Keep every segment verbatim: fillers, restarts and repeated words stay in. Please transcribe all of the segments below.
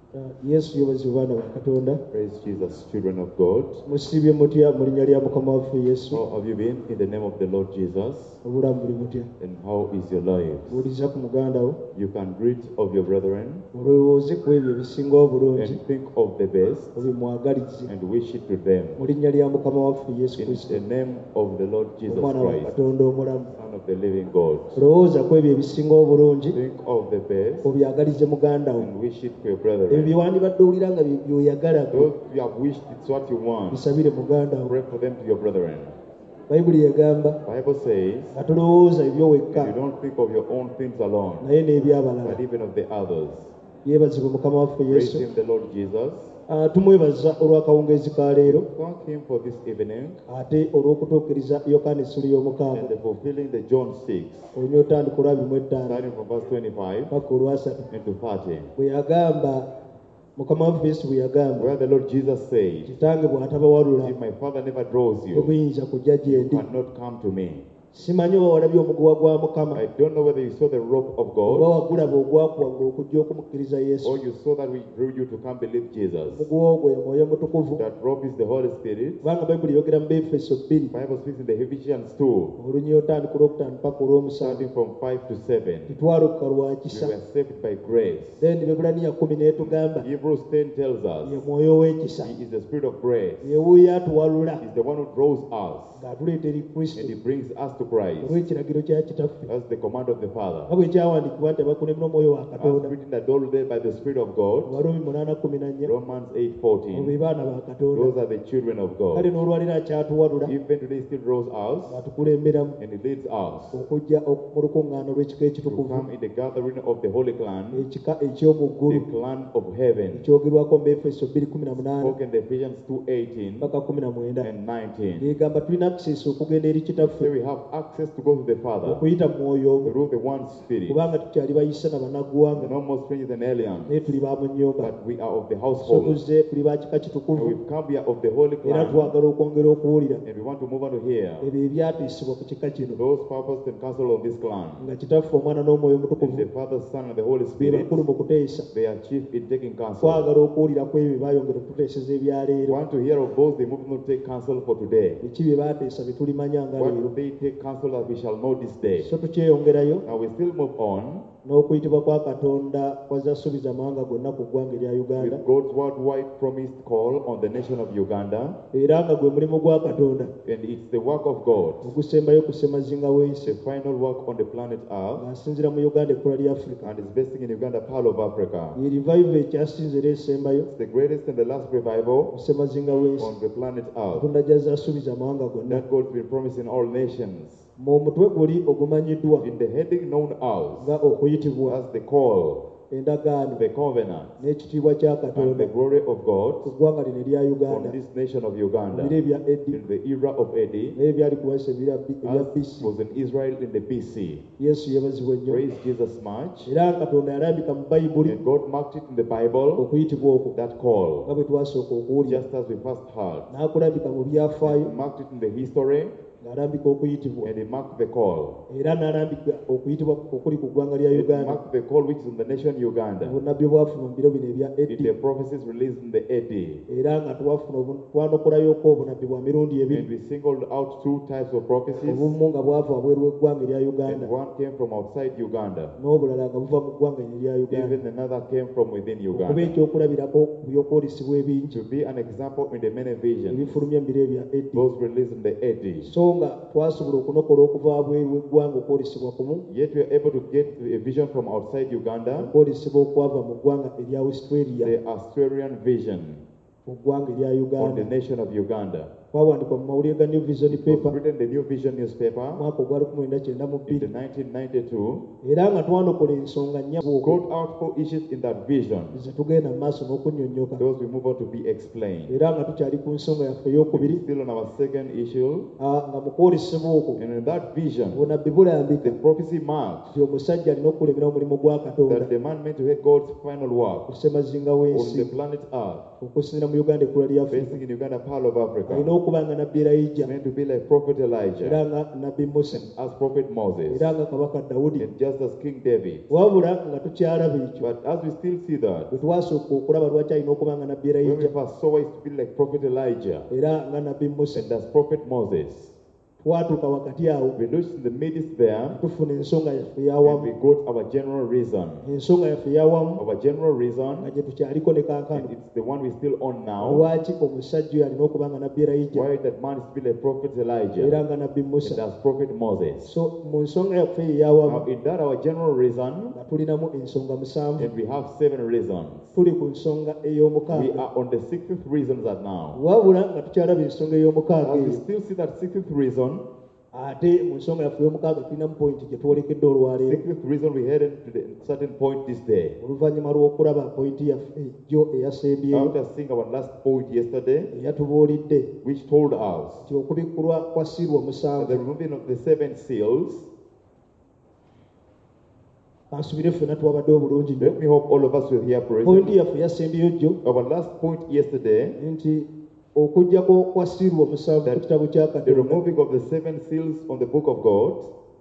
Yesu yobazi bana ba Katonda. Praise Jesus, children of God. Musibye mutya mu linnya lya Mukama waffe Yesu. How have you been in the name of the Lord Jesus? Obulamu buli mutya. And how is your life? Buuliza ku muganda wo. You can greet of your brethren Olowooze ku ebyo ebisinga obulungi. and think of the best Obimwagalize. and wish it to them. Mu linnya lya Mukama waffe Yesu In Kristo. the name of the Lord Jesus Omwana wa Christ, Katonda omulamu. Son of the living God. Olowooza ku ebyo ebisinga obulungi. Think of the best Obyagalize muganda wo. and wish it to your Ebyo brethren. bye wandibadde owulira nga by'oyagala Those you have wished, it's what you want. bisabire muganda wo. Pray for them to your brethren. Bayibuli egamba Bible says, nga tolowooza ebyo wekka you don't think of your own things alone, naye n'ebyabalala. but even of the others. Yeebazibwe Mukama waffe Praise Yesu. him, the Lord Jesus. Ah, tumwebaza olw'akawungeezi ka leero Thank him for this evening ate olw'okutuukiriza yokaana essuli y'omukaaga and the fulfilling the John six, olina otandika olwabimu ettaano starting from verse twenty-five paka olwasatu into thirty, bwe yagamba Mukama waffe Yesu bwe yagamba where the Lord Jesus said, kitange bw'atabawalula if my Father never draws you, temuyinza kujja gye you ndi. cannot come to me. Simanyi oba walabye omuguwa gwa Mukama I don't know whether you saw the rope of oba God wagulaba ogwakuwagula okujja okumukkiriza Yesu. or you saw that we drew you to come believe Jesus. Omuguwa ogwo ye Mwoyo Mutukuvu. That rope is the Holy Spirit. Kubanga Bayibuli yogera mu Befeso bbiri The Bible speaks in the Ephesians two, olunyi otandika olwokutaano paka olw'omusanvu starting from five to seven. tetwaloka lwa We kisa. were saved by grace. Then Bebulaniya kumi n'etugamba Hebrews ten tells ye us Mwoyo w'ekisa. He is the Spirit of grace. Ye wuuyo atuwalula He's the one who draws us ng'atuleeta eri and Kristo He brings us to Christ. olw'ekiragiro kya kitaffe. That's the command of the nga Father. bwe kyawandiikibwa nti abakulemera omwoyo wa As Katonda written and ordered by the Spirit of God. Abaroomi munaana kumi na nnya Romans eight abo fourteen. be baana ba Katonda. Those are the children of Kale God. n'olwaliro akyatuwalula Even today, He still draws us ng'atukulemberamu and He leads us okujja ok- mu lukuŋŋaana lw'ekika to ekitukuvu come in the gathering of the Holy Clan, ekika eky'omu ggulu the clan of heaven. ekyogerwako mu Befeso bbiri kumi na munaana Spoken in Ephesians two eighteen paka kumi na mwenda. and nineteen. Yegamba tulina akisesa okugenda eri So kitaffe we have access to go to the Father okuyita mu mwoyo omu through the one Spirit. kubanga tukyali bayisa na bannaggwanga We're no more strangers than aliens, naye tuli ba mu nnyumba. but we are of the So household. tuzze tuli ba kika And kitukuvu we've come here of the Holy era Clan, twagala okwongera okuwulira and we want to move on to here. ebyo ebyatiisibwa ku kika kino Those purpose and counsel of this clan, nga kitaffe omwana n'omwoyo and omutukuvu the Father, Son, and the Holy be Spirit, bakulu mu kuteesa. they are chief in taking counsel. twagala okuwulira ku ebyo bye baayongera okututeeseza We ebyaleero. want to hear of those they move on to take counsel for today. Biki bye baateesa bye tulimanya nga What leero. do they take counsel that we shall know this day? So tukyeyongerayo Now we still move on n'okuyitibwa kwa Katonda kwazasuubiza amawanga gonna ku ggwanga erya Uganda with God's worldwide promised call on the nation of Uganda, era nga gwe mulimu gwa Katonda and it's the work of God, ogusembayo ku ssemazinga w'ensi the final work on the planet Earth, ng'asinziira mu Uganda ekkula lya Africa. and is based in Uganda, Pearl of Africa. Ye revival ekyasinze era esembayo It's the greatest and the last revival ku ssemazinga w'ensi on the planet Earth Katonda gy'azaasuubiza amawanga gonna. that God's been promising all nations. Mu mutwe guli ogumanyiddwa In the heading known as, nga okuyitibwa as the call, endagaano the covenant, n'ekitiibwa kya and the Katonda glory of ku God ggwanga lino erya on Uganda this nation of mu Uganda biro ebya Eddi in the era of Eddie, naye byali kuwasa ebya ebya B as C. was in Israel in the B C. Yesu yeebazibwa ennyo Praise Jesus much. era Katonda yalambika mu Bayibuli And God marked it in the Bible, okuyitibwa okwo that nga call, bwe twasooka okuwulira. just as we first heard. N'akulambika mu byafaayo He marked it in the history, ng'alambika okuyitibwa and he marked the call. era n'alambika okuyitibwa okuli ku ggwanga lya He Uganda marked the call which is in the nation Uganda, obunnabbi bwafuna mu biro bino ebya in Eddi the prophecies released in the Eddie. era nga twafuna obu- twanokolayooko obunabbi bwa mirundi ebiri. And we singled out two types of prophecies, obumu nga bwava wabweru w'eggwanga erya Uganda and one came from outside Uganda, n'obulala nga buva mu ggwanga erya Uganda even another came from within okuba Uganda, ekyokulabirako ku by'okwolesebwa ebingi to be an example in the many visions, ebifulumya mu biro ebya Eddi. those released in the Eddie. So nga twasobola okunokola okuva wabweru w'eggwanga okwolesebwa kumu Yet we are able to get a vision from outside Uganda, okwolesebwa okwava mu ggwanga erya Australia the Australian vision mu ggwanga erya on the Uganda. nation of Uganda. Kwawandikwa mu mawulire ga New Vision It was paper written in the New Vision newspaper mwaka ogwa lukumi lwenda kyenda mu in bbiri the nineteen ninety-two. era nga twanokola ensonga nnya Called out four issues in that vision. ze tugenda mu maaso n'okunnyonnyoka Those we move on to be explained. era nga tukyali ku nsonga yaffe ey'okubiri Still on our second issue, ah, nga mu kwolesebwa okwo and in that vision, bunabbi bulambika the prophecy marked nti omusajja alina okulemera omulimu gwa Katonda that the man meant to head God's final work ku ssemazinga on w'ensi the planet Earth, okusinziira mu Uganda ekkula lya Afrika based in Uganda, Pearl of Africa. alina okuba nga nabbi Elijah, meant to be like Prophet era Elijah, nga nabbi Musa, as Prophet Moses, era nga kabaka Dawudi. and just as King David. Wabula nga tukyalaba ekyo, But as we still see that, bwe twasooka okulaba lwaki alina okuba nga nabbi when we Elijah first saw it to be like Prophet Elijah era nga nabbi Musa, and as Prophet Moses, twatuuka wakati awo we looked in the midst there tufuna ensonga yaffe and eyawamu. we got our general reason. Ensonga yaffe eyawamu Our general nga reason, gye tukyaliko ne kaakano, and it's the one we're still on now, lwaki omusajja oyo alina okuba nga nabbi Elijah why that man is to be like Prophet era Elijah nga nabbi and Musa. as Prophet Moses. So mu nsonga yaffe eyawamu Now in that our general reason, nga tulinamu ensonga musanvu, and we have seven reasons. tuli ku nsonga We ey'omukaaga, are on the sixth reason that now. wabula nga tukyalaba ensonga ey'omukaaga As we eyo, still see that sixth reason, ate mu nsonga yaffe ey'omukaaga tulinamu pointi gye twolekedde olwaleero sixth reason we headed to the certain point this day. oluvannyuma lw'okulaba pointi yaffe ejjo eyasembyeyo After seeing our last point yesterday, eyatubuulidde which told us nti okubikkulwa kwa sirwa that musanvu. the removing of the seven seals, Kansubire ffenna twabadde obulungi nnyo. let me hope all of us will hear Pointi praise. yaffe eyasembyeyo jjo Our last point yesterday, nti okuggyako kwa sirwa omusanvu ku that kitabo kya the Katonda, removing of the seven seals on the book of God,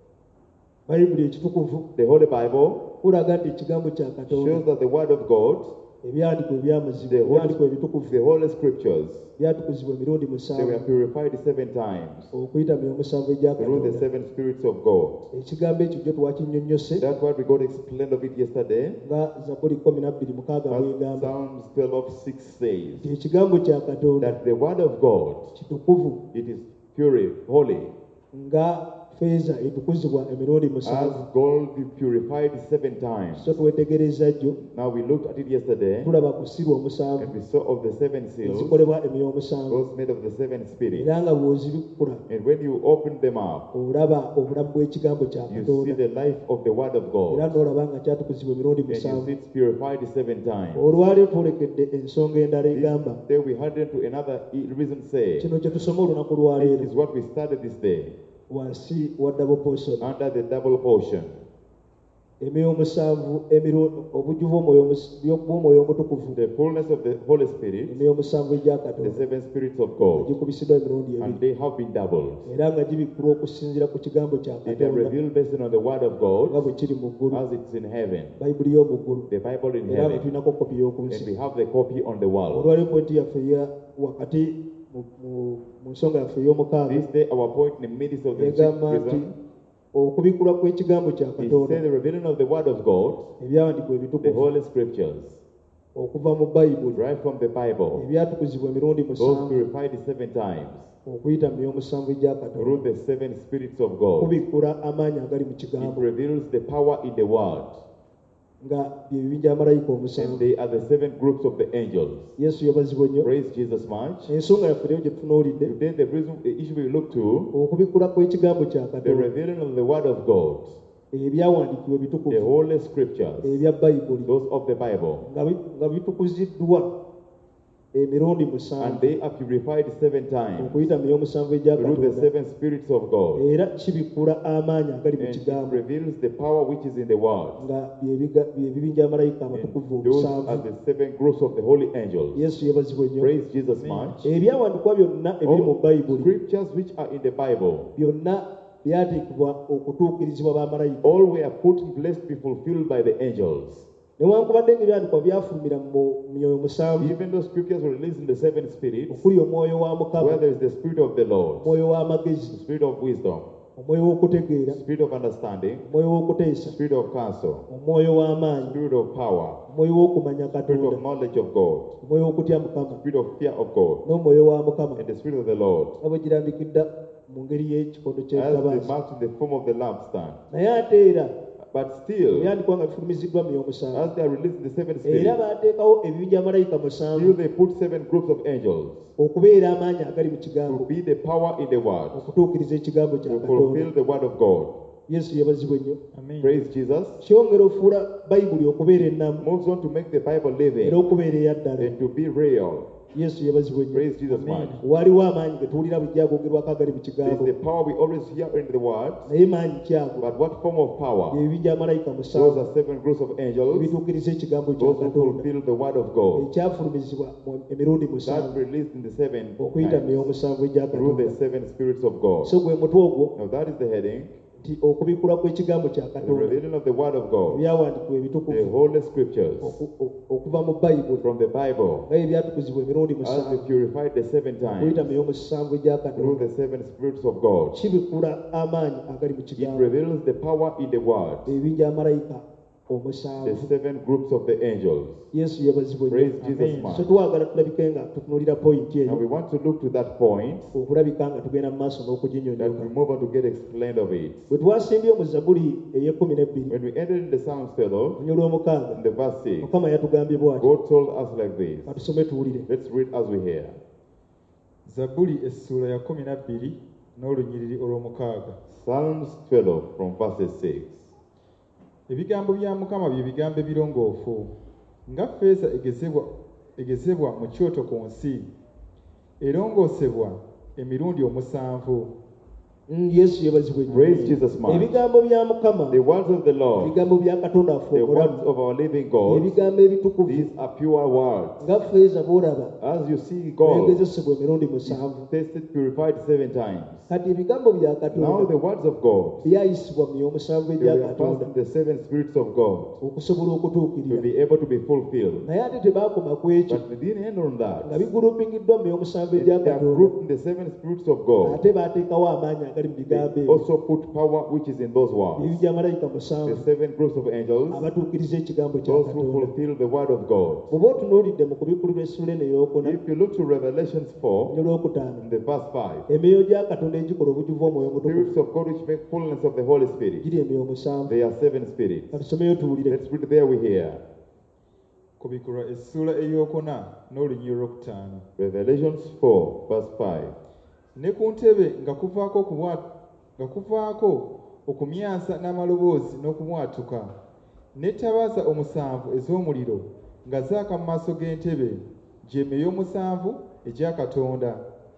bayibuli ekitukuvu the Holy Bible, kulaga nti ekigambo kya Katonda, shows that the Word of God, ebyandiko ebyamazima, the ebyandiko Holy, ebitukuvu the Holy Scriptures, byatukuzibwa emirundi they were musanvu purified seven times okuyita mu omusanvu egya through the Katonda. seven spirits of God. Ekigambo ekyo jjo twakinnyonnyose That's why we got explained of it yesterday. nga Zabuli kumi na bbiri mukaaga As bw'egamba Psalms twelve six says, nti ekigambo kya Katonda that the Word of God, kitukuvu it is pure, holy, nga feeza etukuzibwa emirundi as musanvu. gold purified seven times. So twetegereza jjo Now we looked at it yesterday, tulaba ku sirwa omusanvu and we saw of the seven seals, ezikolebwa emyoyo omusanvu, those made of the seven spirits. era nga bw'ozibikkula And when you open them up, olaba obulamu bw'ekigambo kya you see Katonda, the life of the Word of era God, n'olaba nga kyatukuzibwa emirundi and you musanvu. see it's purified seven times. Olwaleero twolekedde ensonga endala egamba Then we had to another reason say, kino kye tusoma olunaku this lwaleero is what we started this day, wansi wa double portion, under the double portion. emyoyo omusanvu emiru- obujjuvu omwoyo omus- bw'omwoyo omutukuvu, The fullness of the Holy Spirit, emyoyo omusanvu egya the Katonda seven spirits of nga God, gikubisidwa emirundi and ebiri, they have been doubled. era nga gibikkulwa okusinziira ku kigambo kya They are Katonda revealed based on the Word of nga God bwe kiri mu ggulu, as it's in heaven, bayibuli y'omu ggulu, the Bible in era nga heaven, tulinako kopi y'oku and nsi. we have the copy on the wall. Olwaleero pointi yaffe eya wakati mu- mu- mu nsonga yaffe ey'omukaaga This day, our point in the midst of the sixth egamba nti reason okubikkulwa kw'ekigambo kya is Katonda, say the revealing of the Word of God, ebyawandiikibwa the ebitukuvu Holy Scriptures, okuva mu bayibuli, right from the Bible, ebyatukuzibwa emirundi those musanvu purified seven times okuyita mu y'omusanvu egya Katonda, through the seven spirits of God. kubikkula amaanyi agali mu It kigambo reveals the power in the Word, nga bye bibinja amalayika and omusanvu. they are the seven groups of the angels. Yesu yabazibwa nnyo. Praise Jesus much. Ensonga yaffe rero gye tutunuulidde, Today, the reason, the issue we look to, okubikkula kw'ekigambo kya the Katonda, revealing of the Word of God, ebyawandiikibwa the ebitukuvu Holy Scriptures, ebya bayibuli those of the Bible, nga bi- nga bitukuziddwa emirundi and musanvu they are purified seven times okuyita mu y'omusanvu egya through the Katonda, seven spirits of God, era kibikkula amaanyi agali mu and it kigambo reveals the power which is in the Word. nga bye biga- bye bibinja amalayika And amatukuvu those are omusanvu. the seven groups of the holy angels. Yesu yabazibwa nnyo. Praise Jesus much. Ebyawandiikibwa byonna ebiri mu All bayibuli scriptures which are in the Bible, byonna byateekebwa okutuukirizibwa bamalayika, all were put in place to be fulfilled by the angels. newankubadde ng'ebyandikwa byafulumira mu myoyo musanvu, Even though scriptures were released in the seven spirits, okuli omwoyo wa where Mukama, there is the Spirit of the Lord, omwoyo the w'amagezi, Spirit of wisdom, omwoyo w'okutegeera, the Spirit of understanding, omwoyo w'okuteesa, Spirit of counsel, omwoyo w'amaanyi, Spirit of power, omwoyo w'okumanya Spirit Katonda, of knowledge of God, omwoyo w'okutya Mukama, Spirit of fear of God, n'omwoyo wa Mukama, and the Spirit of the Lord, nga bwe girambikidda mu ngeri y'ekikondo as they ky'ettabaasi. marked in the form of the lampstand. Naye ate era But still, ebyandikwa nga bifulumiziddwa mu y'omusanvu, as they are released in the seven era spirits, baateekawo ebibinja malayika still musanvu they put seven groups of angels okubeera amaanyi agali mu to kigambo, be the power in the word, okutuukiriza ekigambo kya to Katonda. fulfill the word of God. yesu yebazibwe nnyo. Amen. Praise Jesus. Kyongera ofuula bayibuli okubeera ennamu Moves on to make the Bible era living okubeera eyaddala. and to be real. yesu yebazibwe nnyo. Praise Jesus Amen. much. waliwo amaanyi ge tuwulira bujja agogerwako agali mu There's kigambo, the power we always hear in the word, naye maanyi kyago but what form of power? byebibi gy'amalayika Those musanvu are seven groups of angels, ebituukiriza ekigambo kya those who katonda fulfill the word of God. ekyafulumizibwa mu emirundi That musanvu released in the seven okuyita times myoyo musanvu egya through the katonda. seven spirits of God. so gwe mutwe ogwo Now that is the heading, nti okubikula kw'ekigambo kya the katonda revealing of the word of God, ebyawandiikibwa the ebitukuvu holy scriptures oku- oku- okuva mu bayibuli from the Bible, nga ebyatukuzibwa emirundi as we musanvu purified the seven okuyita times myoyo musanvu egya through katonda the seven spirits of God. kibikula amaanyi agali mu It kigambo reveals the power in the word, ebibi gy'amalayika the omusanvu. seven groups of the angels. yesu yebazibwe Praise nnyo. Jesus Amen. much. so twagala tulabike nga tutunulira pointi Now we eyo want to look to that point okulabika nga tugenda mu maaso that n'okuginyonyola. we move on to get explained of it. bwe twasimbye mu zabuli ey'ekkumi n'ebbiri When we entered in the Psalms fellow, lunya olw'omukaaga in the verse six, mukama yatugambye bw'ati, God told us like this. katusome tuwulire. Let's read as we hear. Zabbuli essuula ya kumi na bbiri n'olunyiriri olw'omukaaga. Psalms twelve from verses six. Ebigambo bya Mukama bye bigambo ebirongoofu, nga ffeeza egezebwa egezebwa mu kyoto ku nsi, erongoosebwa emirundi omusanvu. Mm, yesu yebazibwe nnyo. Praise Jesus much. ebigambo bya mukama The words of the Lord, ebigambo bya katonda waffe the words omulamu, of our living God, ebigambo ebitukuvu these are pure words. nga ffeeza bw'olaba As you see God begezesebwa emirundi musanvu. is tested, purified seven times. kati ebigambo bya Now katonda the words of God, byayisibwa mu myoyo musanvu they egya were passed katonda in the seven spirits of God okusobola to okutuukirira. be able to be fulfilled. naye ate tebaakoma ku ekyo But we didn't end on that. nga bigulupingiddwa mu myoyo musanvu They egya are katonda, grouped in the seven spirits of God. ate baateekawo amaanyi agali mu They bigambo ebyo. also put power which is in those words. ebibi gy'amalayika The musanvu seven groups of angels, abatuukiriza ekigambo kya those who katonda. fulfill the word of God. bw'oba otunuulidde mu kubikulirwa essula eno ey'okuna If you look to Revelations four, n'olwokutaano, in the verse five, emyoyo gya katonda egikola obujuvu omwoyo mutukuvu spirits of God which make fullness of the Holy Spirit, giri emyoyo musanvu. they are seven spirits. katusomeyo tuwulire. Let's read there we hear. Kubikulwa essuula ey'okuna n'olunyiriri olwokutaano. Revelations four, verse five. Ne ku ntebe nga kuvaako okubwa- nga kuvaako okumyansa n'amaloboozi n'okubwatuka, n'ettabaaza omusanvu ez'omuliro nga zaaka mu maaso g'entebe, gy'emyoyo omusanvu egya Katonda.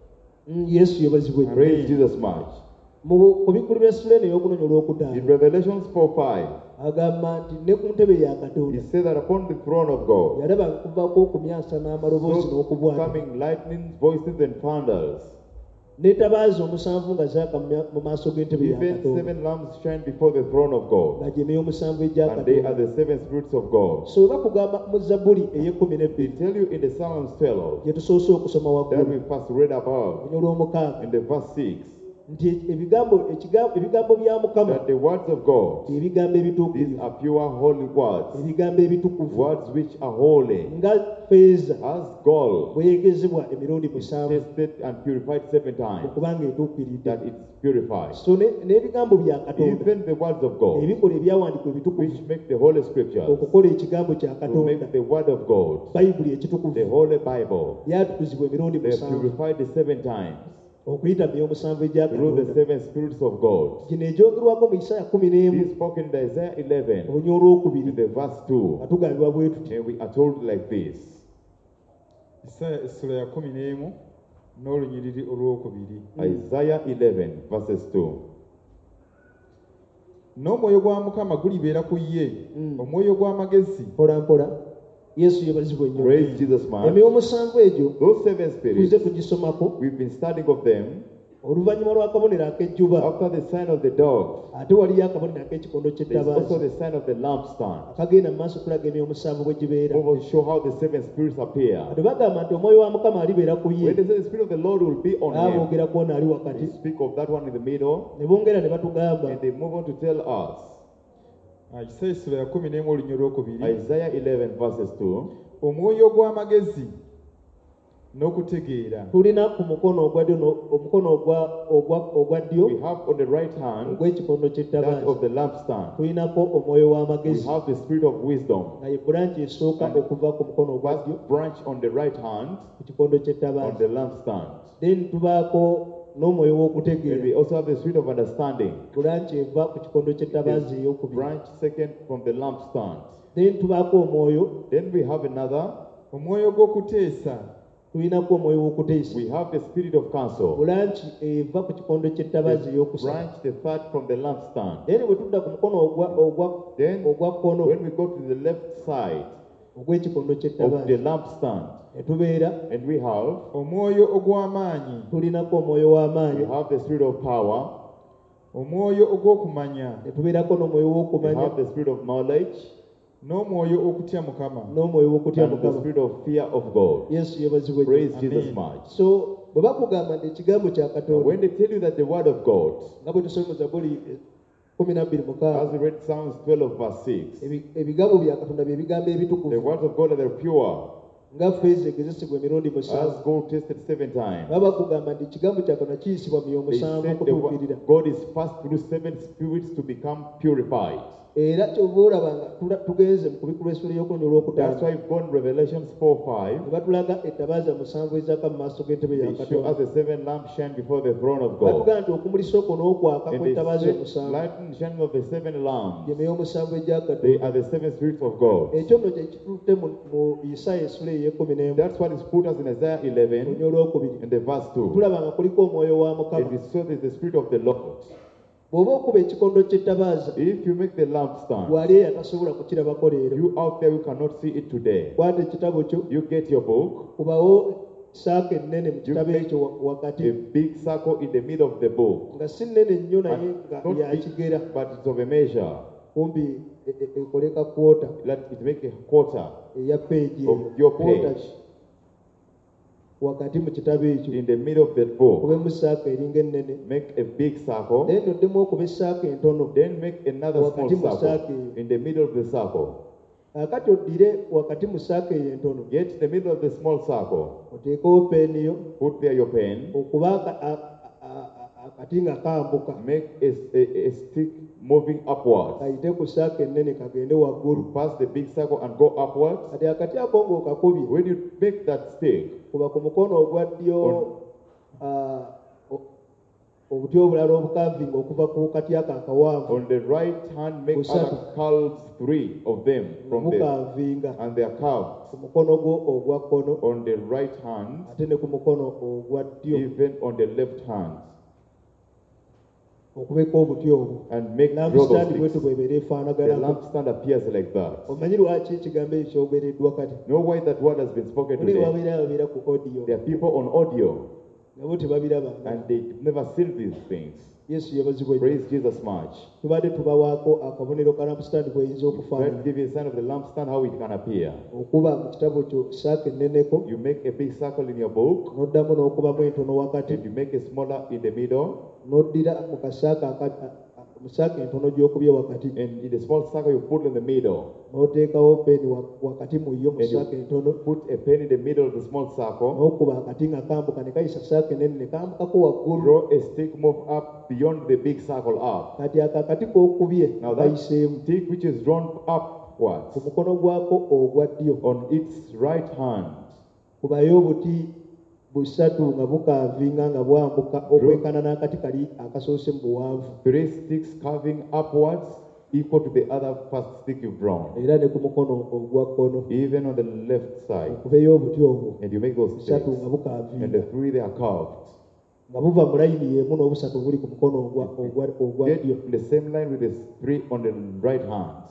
Mm, yesu yebazibwe nnyo. Praise Jesus much. mu kubikulirwa essula eno ey'okunonya In olwokutaano Revelations four five, agamba nti ne ku ntebe ya he katonda said that upon the throne of God, yalaba kuvaako okumyansa n'amaloboozi so n'okubwatuka, coming lightnings, voices, and thunders. n'ettabaaza omusanvu nga zaaka mu mya- mu maaso g'entebe ya Even katonda, seven lamps shine before the throne of God, nga gy'emyoyo omusanvu egya and they are katonda. the seven spirits of God. so oba kugamba mu zabbuli ey'ekkumi They n'ebbiri tell you in the Psalms twelve gye tusoose okusoma that waggulu we first read above, lunya olw'omukaaga, in the verse six, nti ebigambo ekigambo ebigambo bya mukama that the words of God, ebigambo these ebituukirivu, are pure holy words, ebigambo ebitukuvu words which are holy, nga ffeeza as gold, bweyegezebwa emirundi musanvu tested and purified seven times, okubanga etuukiridde. that it's purified. so ne- n'ebigambo bya katonda Even the words of God, ebikola ebyawandiikwa ebitukuvu which make the holy scriptures, okukola ekigambo kya to katonda, make the word of God, bayibuli the ekitukuvu holy Bible, byatukuzibwa emirundi they are musanvu purified the seven times okuyita myoyo musanvu egya through the katonda. seven spirits of God. gino egyogerwako mu isaya kumi n'emu This spoken in Isaiah eleven, olunya olwokubiri in the verse two, nga tugambibwa bwe tuti. and we are told like this. Isaya essula ya kumi n'emu n'olunyiriri olwokubiri. Isaiah eleven, verses two. N'omwoyo gwa Mukama gulibeera ku ye, Mm. omwoyo gw'amagezi, mpola mpola yesu yebazibwa ennyo. Praise Jesus, man. emyoyo musanvu egyo Those seven spirits, tuze tugisomako we've been studying of them oluvannyuma lw'akabonero ak'ejjuba, after the sign of the dog. ate waliyo akabonero ak'ekikondo There's ky'ettabaaza also the sign of the lampstand. akagenda mu maaso kulaga emyoyo musanvu bwe gibeera. Move on to show how the seven spirits appear. ate bagamba nti omwoyo wa mukama alibeera ku ye, When they say the spirit of the Lord will be on him, n'aboogera ku ono ali wakati, they speak of that one in the middle, ne bongera ne batugamba and they move on to tell us. Ah, Isaya essula ya kumi n'emu olunyiriri olwokubiri. Isaiah eleven, verses two. Omwoyo gw'amagezi n'okutegeera, tulina ku mukono ogwa ddyo no- omukono ogwa- ogwa- ogwa ddyo We have on the right hand ogw'ekikondo that ky'ettabaaza of the lampstand. tulinako omwoyo We w'amagezi have the spirit of wisdom. nga ye bulanki esooka okuva ku mukono ogwa ddyo First branch on the right hand ku kikondo on ky'ettabaaza. the lampstand. then tubaako n'omwoyo And we w'okutegeera also have the spirit of understanding. bulanki eva ku kikondo ky'ettabaaza This ey'okubiri. branch second from the lampstand. Then tubaako omwoyo, Then we have another. omwoyo gw'okuteesa tulinako omwoyo w'okuteesa. We have the spirit of counsel. bulanki eva ku kikondo ky'ettabaaza The ey'okusatu. branch the third from the lampstand. Then bwe tudda ku mukono ogwa- ogwa- Then ogwa kkono when we go to the left side ogw'ekikondo of the ky'ettabaaza lampstand, ne tubeera and we have omwoyo ogw'amaanyi tulinako omwoyo we w'amaanyi, have the spirit of power. omwoyo ogw'okumanya ne tubeerako n'omwoyo We w'okumanya have the spirit of knowledge n'omwoyo okutya mukama n'omwoyo w'okutya and the Mukama. spirit of fear of God. Yesu yeebazibwe nnyo. Praise Amen. Jesus much. So bwe bakugamba nti ekigambo kya Now, Katonda when they tell you that the word of God, nga bwe tusoma mu Zabuli eh, kumi na bbiri as mukaaga, we read Psalms twelve verse six, ebi- ebigambo bya Katonda bye bigambo the ebitukuvu words of God are pure, nga ffeeza egezesebwa emirundi as musanvu. gold tested seven times. Baba bakugamba nti ekigambo kya Katonda kiyisibwa mu They musanvu said the okutuukirira. word, God is passed through seven spirits to become purified. Era kyova olaba nga tula- tugenze mu kubikulwa essula ey'okumi That's olwokutaano why we've gone Revelations four five. ne batulaga ettabaaza musanvu ezaka mu maaso g'entebe ya They show us Katonda. the seven lamps shine before the throne of God. Batugamba nti okumulisa okwo n'okwaka And kw'ettabaaza the omusanvu lightning shining of the seven lamps, gye n'ey'omusanvu egya they Katonda. are the seven spirits of God. Ekyo nno kye kitutte mu mu Isaaya essula ey'ekkumi n'emu That's what is put us in Isaiah eleven lunya olwokubiri. in the verse two. Tulaba nga kuliko omwoyo wa And Mukama. we saw there's the spirit of the Lord. Bw'oba okuba ekikondo ky'ettabaaza, If you make the lampstand, wali eyo atasobola kukirabako leero. you out there who cannot see it today, Kwata ekitabo kyo, you get your book, kubawo saako ennene mu you kitabo make ekyo wa- a wakati, big circle in the middle of the book. nga si nnene nnyo naye And nga not ya big, kigera, but it's of a measure. kumpi e- e- ekoleka kwota Let it make a quarter eya peegi of your kwota page wakati mu kitabo ekyo. in the middle of the book. Kubemu saako eringa ennene, Make a big circle, naye noddemu okuba essaako entono. then make another small Wakati mu circle saako. in the middle of the circle. Akati oddire wakati mu saako eyo entono, Get in the middle of the small circle. oteekewo peeni yo, Put there your pen. okuba aka- a- a- a- akati nga kambuka, Make a, a, a stick moving upwards. kayite ku saako ennene kagende You waggulu. pass the big circle and go upwards. Kati akati ako ng'okakubye, When you make that stick, kuba ku mukono ogwa ddyo ah, o- obuti obulala obukaavinga okuva ku kati ako akawanvu on the right hand, make Kusatu. other curves, three of them from there. bukaavinga And they are curved ku mukono gwo ogwa kkono on the right hand, ate ne ku mukono ogwa ddyo, even on the left hand. okubeka obuti obwo. And make draw Lampstand those bwetu sticks. bw'ebeera The efaanaganako. lampstand appears like that. Omanyi lwaki ekigambo ekyo kyogereddwa kati? Know why that word has been spoken Muli today? babeera babeera ku audio There are people on audio nabo tebabirabanga. and they've never seen these things. Yesu yabazibwa nnyo. Praise Jesus much. Tubadde tubawaako akabonero ka lampstand bw'eyinza Try to okufaanana. give you a sign of the lampstand, how it can appear. Okuba mu kitabo kyo saako enneneko, You make a big circle in your book, n'oddamu n'okubamu entono wakati, and you make a smaller in the middle, n'oddira mu kasaako aka- a- a- mu saako entono gy'okubye wakati, and in the small circle you put in the middle, n'oteekawo peeni wa- wakati mu yo mu and saako you entono, put a pen in the middle of the small circle, n'okuba akati nga kambuka ne kayisa saako ennene ne kambukako waggulu. draw a stick, move up beyond the big circle up. Kati ako akati k'okubye Now that kayiseemu stick which is drawn ku upwards mukono gwako ogwa ddyo, on its right hand, kubayo obuti busatu nga bukaavinga nga bwambuka okwekana n'akati kali akasoose mu buwanvu, three sticks curving upwards equal to the other first stick you've drawn, era ne ku mukono ogwa kkono even on the left side. okubeyo obuti obwo And you make those sticks, busatu nga and bukaavinga the three they are curved. nga buva mu layini y'emu n'obusatu buli ku mukono ogwa ogwa ogwa Get ddyo. in the same line with the three on the right hand.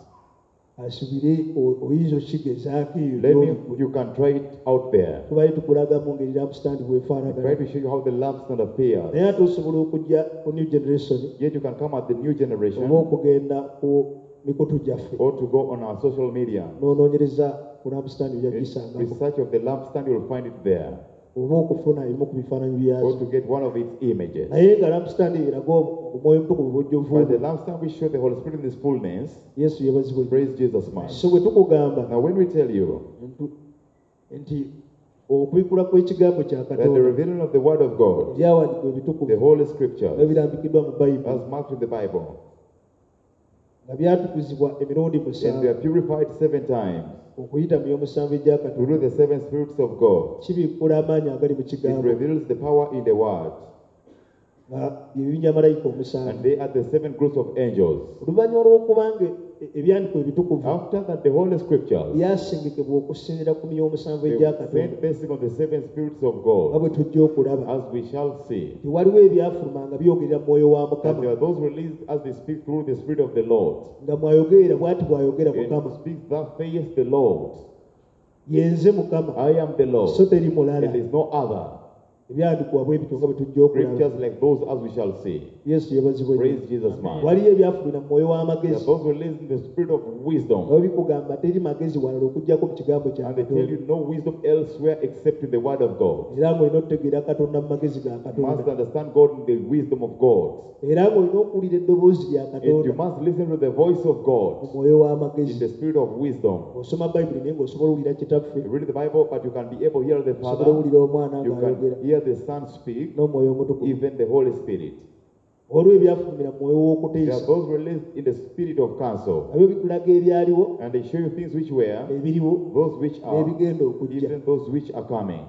Asubire o- oyinza okigezaako eyo Let me, gy'oli. you can try it out there. Tubali tukulaga mu ngeri lampstand Try bw'efaanagana, to show you how the lampstand appears. naye ate osobola okujja ku new generation Yet you can come at the new oba generation okugenda ku mikutu gyaffe or to go on our social media. n'onoonyereza ku lampstand ojja In gisangako, research of the lampstand, you will find it there. oba okufuna ebimu ku bifaananyi Or byazo. to get one of its images. Naye nga lampstand eraga omwoyo omutukuvu bw'ojjovu But the lampstand will show the Holy Spirit in His fullness. Yesu yebazibwa nnyo. Praise Jesus much. So bwe tukugamba Now when we tell you ntu- nti okubikula kw'ekigambo kya that the Katonda revealing of the Word of God, ebyawandiikibwa the ebitukuvu Holy Scriptures, ebirambikiddwa mu Bayibuli as marked in the Bible, nga byatukuzibwa emirundi and musanvu they are purified seven times okuyita mu y'omusanvu egya Katonda, through the seven spirits of God. kibikkula amaanyi agali mu It kigambo, reveals the power in the Word. nga ebibinja malayika omusanvu. And they are the seven groups of angels. Oluvannyuma lw'okubanga ebyandiko ebitukuvu After that, the Holy Scriptures byasengekebwa okusinziira ku myoyo omusanvu egya sent Katonda basing on the seven spirits of nga God, bwe tujja okulaba. as we shall see. Tewaliwo ebyafuluma nga byogerera mu mwoyo wa And Mukama there are those released as they speak through the Spirit of the Lord. nga mwayogerera bw'ati bw'ayogera Mukama. And speaks that saith the Lord. Yenze Mukama I am the Lord. so teri mulala. There is no other. Ebyandikwa bwe bityo nga bwe tujja okulaba. Scriptures like those as we shall see. Yesu yebazibwe nnyo. Praise Jesus, man. Waliyo ebyafulumira mu mwoyo There are w'amagezi those released in the spirit of nga wisdom. babikugamba teri magezi walala okuggyako mu kigambo kya And they tell Katonda. you no wisdom elsewhere except in the word of God. Era ng'olina okutegeera Katonda mu magezi ga You must Katonda. understand God in the wisdom of God. Era ng'olina okuwulira eddoboozi lya And you Katonda must listen to the voice of mu God mwoyo in w'amagezi. the spirit of wisdom. Osoma Bayibuli naye ng'osobola owulira kitaffe, You read the Bible, but you can be able to hear the osobola Father. owulira omwana You ng'ayogera can hear the Son speak, n'omwoyo omutukuvu. even the Holy Spirit. Olwo ebyafulumira mu mwoyo There are w'okuteesa those released in the spirit of counsel. nabyo bikulaga ebyaliwo, And they show you things which were, ebiriwo, those which are, n'ebigenda okujja. even those which are coming.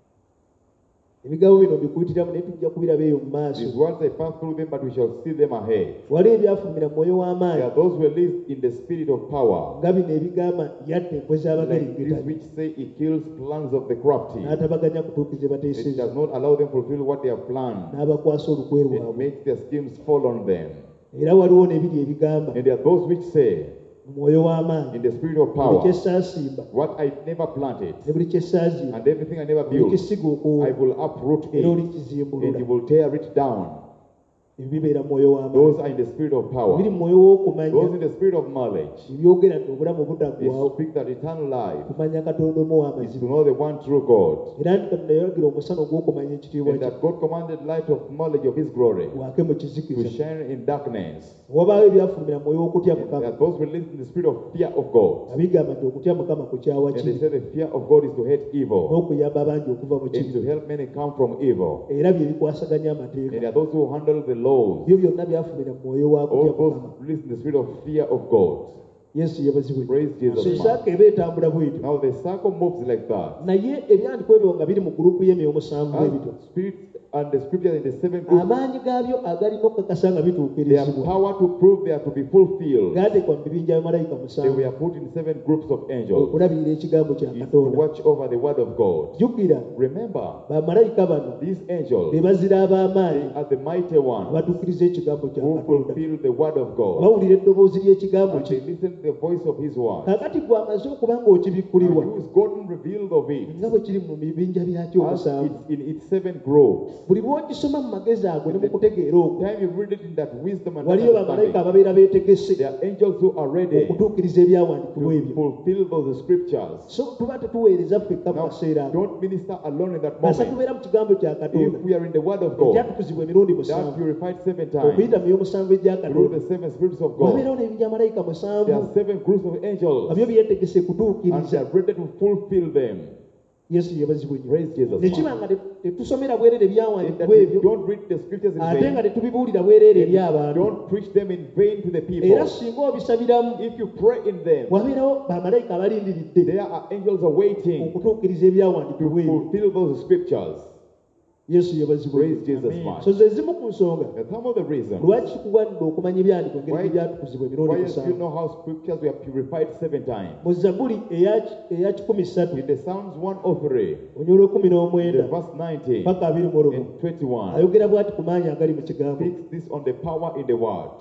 Ebigabo bino mbikuyitiramu naye tujja kubiraba eyo mu maaso. These words I pass through them, but we shall see them ahead. Waliwo ebyafulumira mu mwoyo There w'amaanyi are those released in the spirit of power, nga bino ebigamba yatta enkwe like z'abagerengeta these which say it kills plans of the crafty. n'atabaganya kutuukiza It bateeseza does not allow them to fulfill what they have planned. n'abakwasa olukwe It lwabwe. makes their schemes fall on them. Era waliwo n'ebiri ebigamba And there are those which say, mu mwoyo w'amaanyi in the spirit of buli power, kyesaasimba what I never planted ne buli kyesaaziba and everything I never built, olikisiga okwola I will uproot era it olikizimbulula. and you will tear it down. Ebyo bibeera mu mwoyo w'amaanyi. Those are in the spirit of power. Biri mu mwoyo w'okumanya Those in the spirit of knowledge, ebyogera nti obulamu they obutaggwaawo, speak that eternal life kumanya Katonda omu is w'amazima. to know the one true God. Era nti Katonda yalagira omusana ogw'okumanya ekitiibwa And kye that God commanded light of knowledge of His glory gwake mu to kizikiza. shine in darkness. Wabaawo ebyafulumira mu mwoyo w'okutya And Mukama there are those released in the spirit of fear of God. nga bigamba nti okutya Mukama kukyawa And they kibi say the fear of God is to hate evil n'okuyamba abangi okuva mu and to kibi, help many come from evil. era bye bikwasaganya And amateeka. there are those who handle the laws. Byo byonna byafulumira mu mwoyo wa kutya All those Mukama. released in the spirit of fear of God. Yesu yebazibwe. Praise Jesus. So saako eba etambula bw'etyo. Now the circle moves like that. Naye ebyandiko ebyo nga biri mu gurupu y'emyoyo musanvu ebito, As spirits and the scriptures in the seven groups, amaanyi gaabyo agalina okukakasa nga they have bituukirizibwa power to prove they are to be fulfilled. gaateekwa mu bibinja bya malayika They musanvu were put in seven groups of angels. okulabirira ekigambo kya Is to Katonda. watch over the word of God. Jjukira Remember, bamalayika bano these be angels, bazira they ab'amaanyi are the mighty ones abatuukiriza ekigambo kya who Katonda, fulfill the word of God. bawulira eddoboozi ly'ekigambo And kye. they listen to the voice of His word. Kaakati gwe amaze okuba ng'okibikkulirwa And who is gotten revealed of it, nga bwe kiri mu bibinja byakyo as omusanvu. it's in its seven groups. Buli lw'ogisoma mu magezi ago ne mu kutegeera okwo, Time you read it in that wisdom and waliyo bamalayika understanding, ababeera beetegese there are angels who are ready okutuukiriza ebyawandiikibwa to ebyo. fulfill those scriptures. So tuba tetuweereza ffekka mu Now, kaseera ako. don't minister alone in that Kasa moment. tubeera mu kigambo kya Katonda If we are in the word of God, ekyatukuzibwa emirundi that musanvu purified seven times okuyita mu y'omusanvu egya through Katonda, the seven spirits of God, wabeerawo n'ebinja malayika there musanvu are seven groups of angels nga byo byetegese and they kutuukiriza. are ready to fulfill them. Yesu yebazibwe nnyo. Praise Jesus. Ne kiba nga te- tetusomera bwereere In that ebyawandiikibwa we ebyo don't read the scriptures in ate nga vain, tetubibuulira bwereere eri and abantu. don't preach them in vain to the people. Era singa obisabiramu If you pray in them, wabeerawo bamalayika abalindiridde there are angels awaiting okutuukiriza to ebyawandiikibwa ebyo. fulfill those scriptures. Yesu yebazibwe Praise nnyo. Jesus Amen. much. So ze zimu ku nsonga And some of the reasons lwaki kikuwanidde okumanya ebyandiko why, ngeri byatukuzibwa emirundi why you musanvu. know how scriptures were purified seven times. Mu Zabbuli eya eya kikumi ssatu In the Psalms one oh three, onyolo kumi the n'omwenda verse nineteen paka abiri mu olumu and twenty-one, ayogera bw'ati ku maanyi agali mu kigambo. speaks this on the power in the word.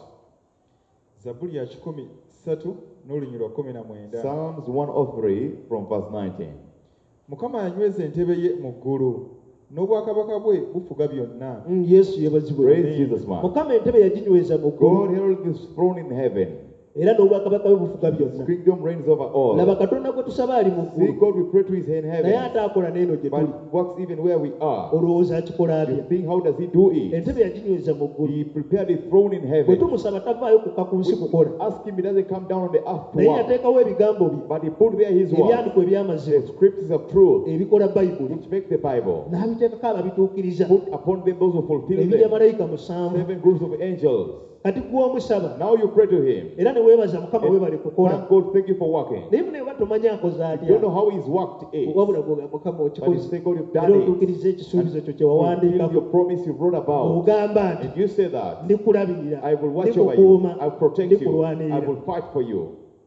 Zabbuli ya kikumi ssatu n'olunyi lwa kumi na mwenda. Psalms one oh three from verse nineteen. Mukama yanyweza entebe ye mu ggulu, n'obwakabaka bwe bufuga byonna. Mm, Yesu yebazibwe. Praise Jesus man. Mukama entebe yaginyweza mu ggulu God held his throne in heaven. era n'obwakabaka bwe bufuga His byonna. kingdom reigns over all. Laba Katonda gwe tusaba ali mu See, ggulu God we pray to his in naye heaven, ate akola n'eno gye tuli. but works even where we are. Olowooza akikola You atya? think, how does he do it? Entebe yaginyweza mu ggulu. He prepared his throne in Bwe heaven. tumusaba tavaayo kukka ku nsi kukola, Ask him, he doesn't come down on the earth to naye work. yateekawo ebigambo bye, But he put there his word, ebyandiko eby'amazima the scriptures of truth, ebikola Bayibuli, which make the Bible. n'abiteekako ababituukiriza. Put upon them those who fulfill Ebinja them. malayika musanvu Seven groups of angels. kati gwe omusaba Now you pray to him. era ne weebaza mukama And weebale kukola thank God, thank you for working. naye muneba tomanyi akoze You don't know atya how he's worked it. wabula gwoga mukama But you okikoze say, God, you've era done it. otuukiriza ekisuubizo kyo kye Fulfill wawandiikako your promise you wrote about. ogamba nti And you say that. ndikulabirira I will watch over you. ndikukuuma I will protect you. I ndikulwanirira will fight for you.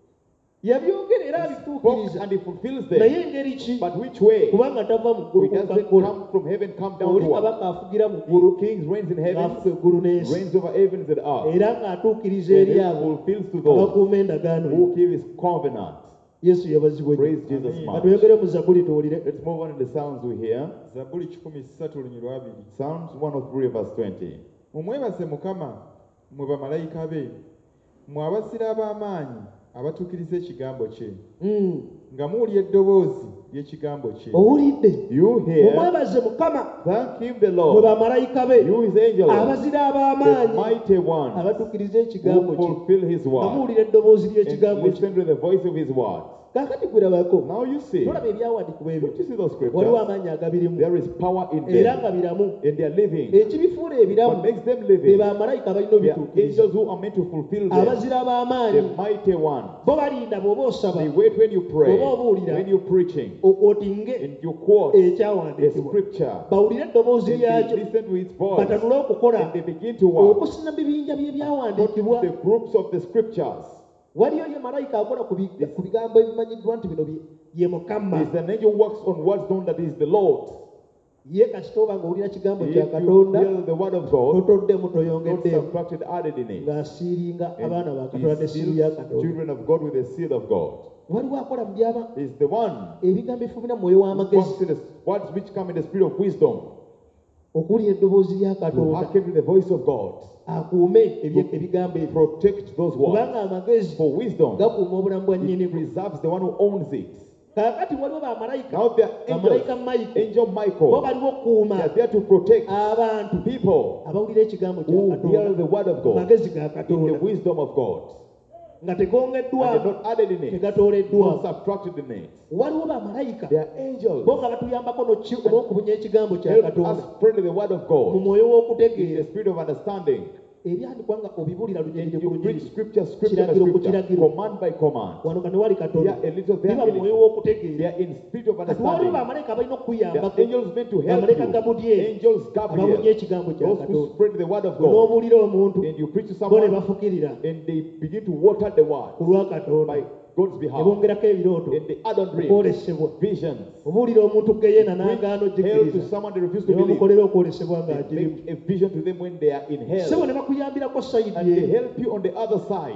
yabyogera era Spoke abituukiriza and he fulfills naye them. engeri ki But which way? kubanga tava mu ggulu It doesn't kukakkola come from heaven, come down oli to earth. kabaka afugira mu ggulu Kings reigns in heaven, ng'afuga eggulu n'ensi reigns over heavens and earth. era ng'atuukiriza And eri he abo fulfills to those abakuuma endagaano ye who keep his covenant. yesu yabazibwe Praise Jesus Amen. much. katwegere mu zabuli tuwulire Let's move on in the Psalms we hear. zabbuli kikumi ssatu lunywi lwabiri. Psalms one oh three verse twenty. mumwebaze mukama mwe bamalayika be mwe abasira ab'amaanyi abatuukiriza ekigambo kye Mm. nga muwulya eddoboozi ly'ekigambo kye. owulidde You hear, mumwebaze mukama thank him the mwe Lord, bamalayika be you his angels, abazira the ab'amaanyi mighty ones, abatuukiriza ekigambo who kye fulfill his nga word. muwulira eddoboozi And ly'ekigambo kye listen to the voice of his word. kaakati gwirabako Now you see, tolaba ebyawandiikibwa ebyo don't you see those waliwo scriptures? amaanyi agabirimu There is power in era them, nga biramu in their living. ekibifuula ebiramu What makes them be living? bamalayika abalina They are obituukiriza angels who are meant to fulfill them. abazira ab'amaanyi The mighty ones. bo balinda bw'oba osaba They wait when you pray, Oba obuulira. when you're preaching, okwotinge and you quote a ekyawandiikibwa scripture, bawulire eddoboozi and they lyakyo listen to its voice, batanule okukola and they begin to work okusina mu bibinja according to by'ebyawandiikibwa the groups of the scriptures. waliyo ye malayika akola ku bi- ku bigambo ebimanyiddwa nti bino bye- ye mukama Is an angel works on what's known that is the Lord. ye kasita oba ng'owulira kigambo If kya you katonda hear the word of God, totoddemu not toyongeddemu subtracted, added in it. ng'asiiringa And abaana ba he katonda n'essiru ya seals katonda children of God with the seal of God. waliwo akola mu byaba Is the one ebigambo ebifumira mu mwoyo who w'amagezi works in the words which come in the spirit of wisdom, okuwulira eddoboozi lya to katonda hearken to the voice of God, akuume ebye- ebigambo ebyo protect those words. kubanga amagezi For wisdom, gakuuma obulamu bwa it nnyini preserves the one who owns it. kaakati waliwo bamalayika Now there are bamalayika angels, mayiko angel bo Michael, baliwo okukuuma they are there to protect abantu people abawulira ekigambo kya who hear katonda the word of mu God magezi ga in the katonda wisdom of God. nga And they're tegongeddwamu not added in it, not tegatooleddwamu subtracted in it. waliwo bamalayika They are angels. bo nga batuyambako n'oki- n'okubunya ekigambo kya Help katonda us spread the word of mu God mwoyo in the w'okutegeera spirit of understanding. ebyandikwa nga obibuulira lunyiriri ku You preach lunyiriri scripture, scripture by kiragiro ku scripture, kiragiro command by command. wano nga newali katonda They are a little, they biba are a mu mwoyo little. They w'okutegeera are in spirit of kati waliwo understanding. bamalayika balina They are okukuyambako angels meant to help bamalayika you. gabudyeri Angels ababunya Gabriel, ekigambo kya those who katonda spread the word of God. onoobuulira omuntu And you preach to bo ne someone, bafukirira and they begin to water the word ku lwa katonda by God's ne behalf. bongerako ebirooto And they add on dreams, okwolesebwa visions. obuulira omuntu geyeena Preach n'agaana hell to ogikkiriza someone they refuse ne to believe. bamukolera okwolesebwa They ng'agirimu make a vision to them when they are in sebo hell. ne bakuyambirako sayidi And they eri help you on the other side.